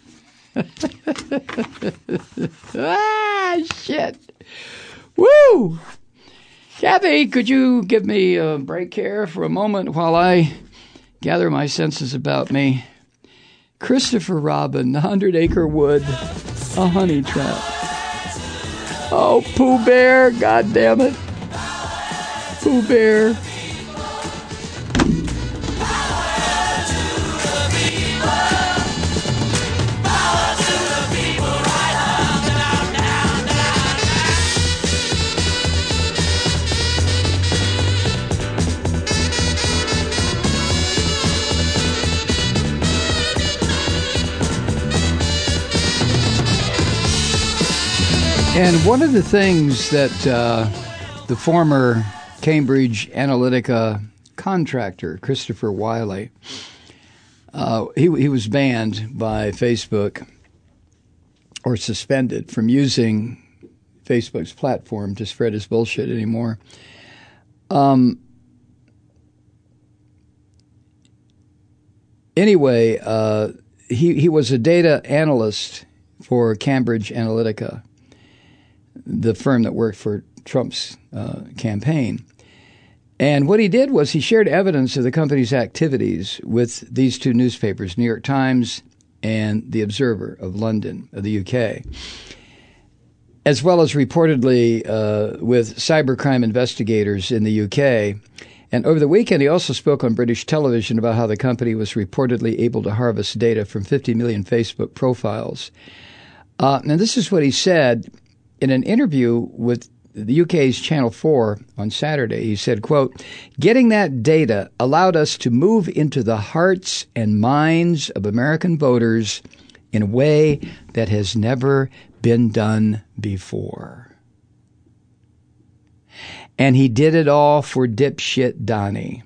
Speaker 2: Ah, shit. Woo! Kathy, could you give me a break here for a moment while I gather my senses about me? Christopher Robin, the Hundred Acre Wood, a honey trap. Oh, Pooh Bear, God damn it. Pooh Bear. And one of the things that uh, the former Cambridge Analytica contractor, Christopher Wiley, uh, he, he was banned by Facebook or suspended from using Facebook's platform to spread his bullshit anymore. Um. Anyway, uh, he, he was a data analyst for Cambridge Analytica, the firm that worked for Trump's uh, campaign. And what he did was he shared evidence of the company's activities with these two newspapers, New York Times and The Observer of London, of the U K, as well as reportedly uh, with cybercrime investigators in the U K. And over the weekend, he also spoke on British television about how the company was reportedly able to harvest data from fifty million Facebook profiles. Uh, and this is what he said in an interview with the U K's Channel four on Saturday. He said, quote, "Getting that data allowed us to move into the hearts and minds of American voters in a way that has never been done before." And he did it all for dipshit Donnie.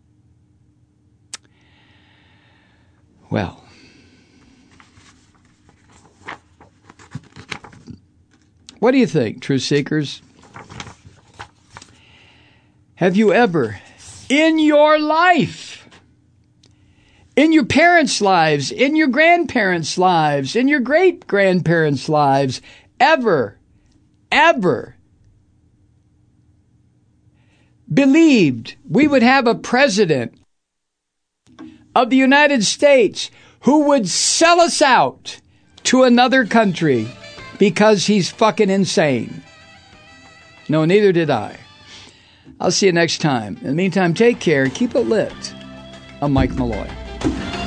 Speaker 2: Well, what do you think, truth seekers? Have you ever, in your life, in your parents' lives, in your grandparents' lives, in your great-grandparents' lives, ever, ever believed we would have a president of the United States who would sell us out to another country because he's fucking insane? No, neither did I. I'll see you next time. In the meantime, take care and keep it lit. I'm Mike Malloy.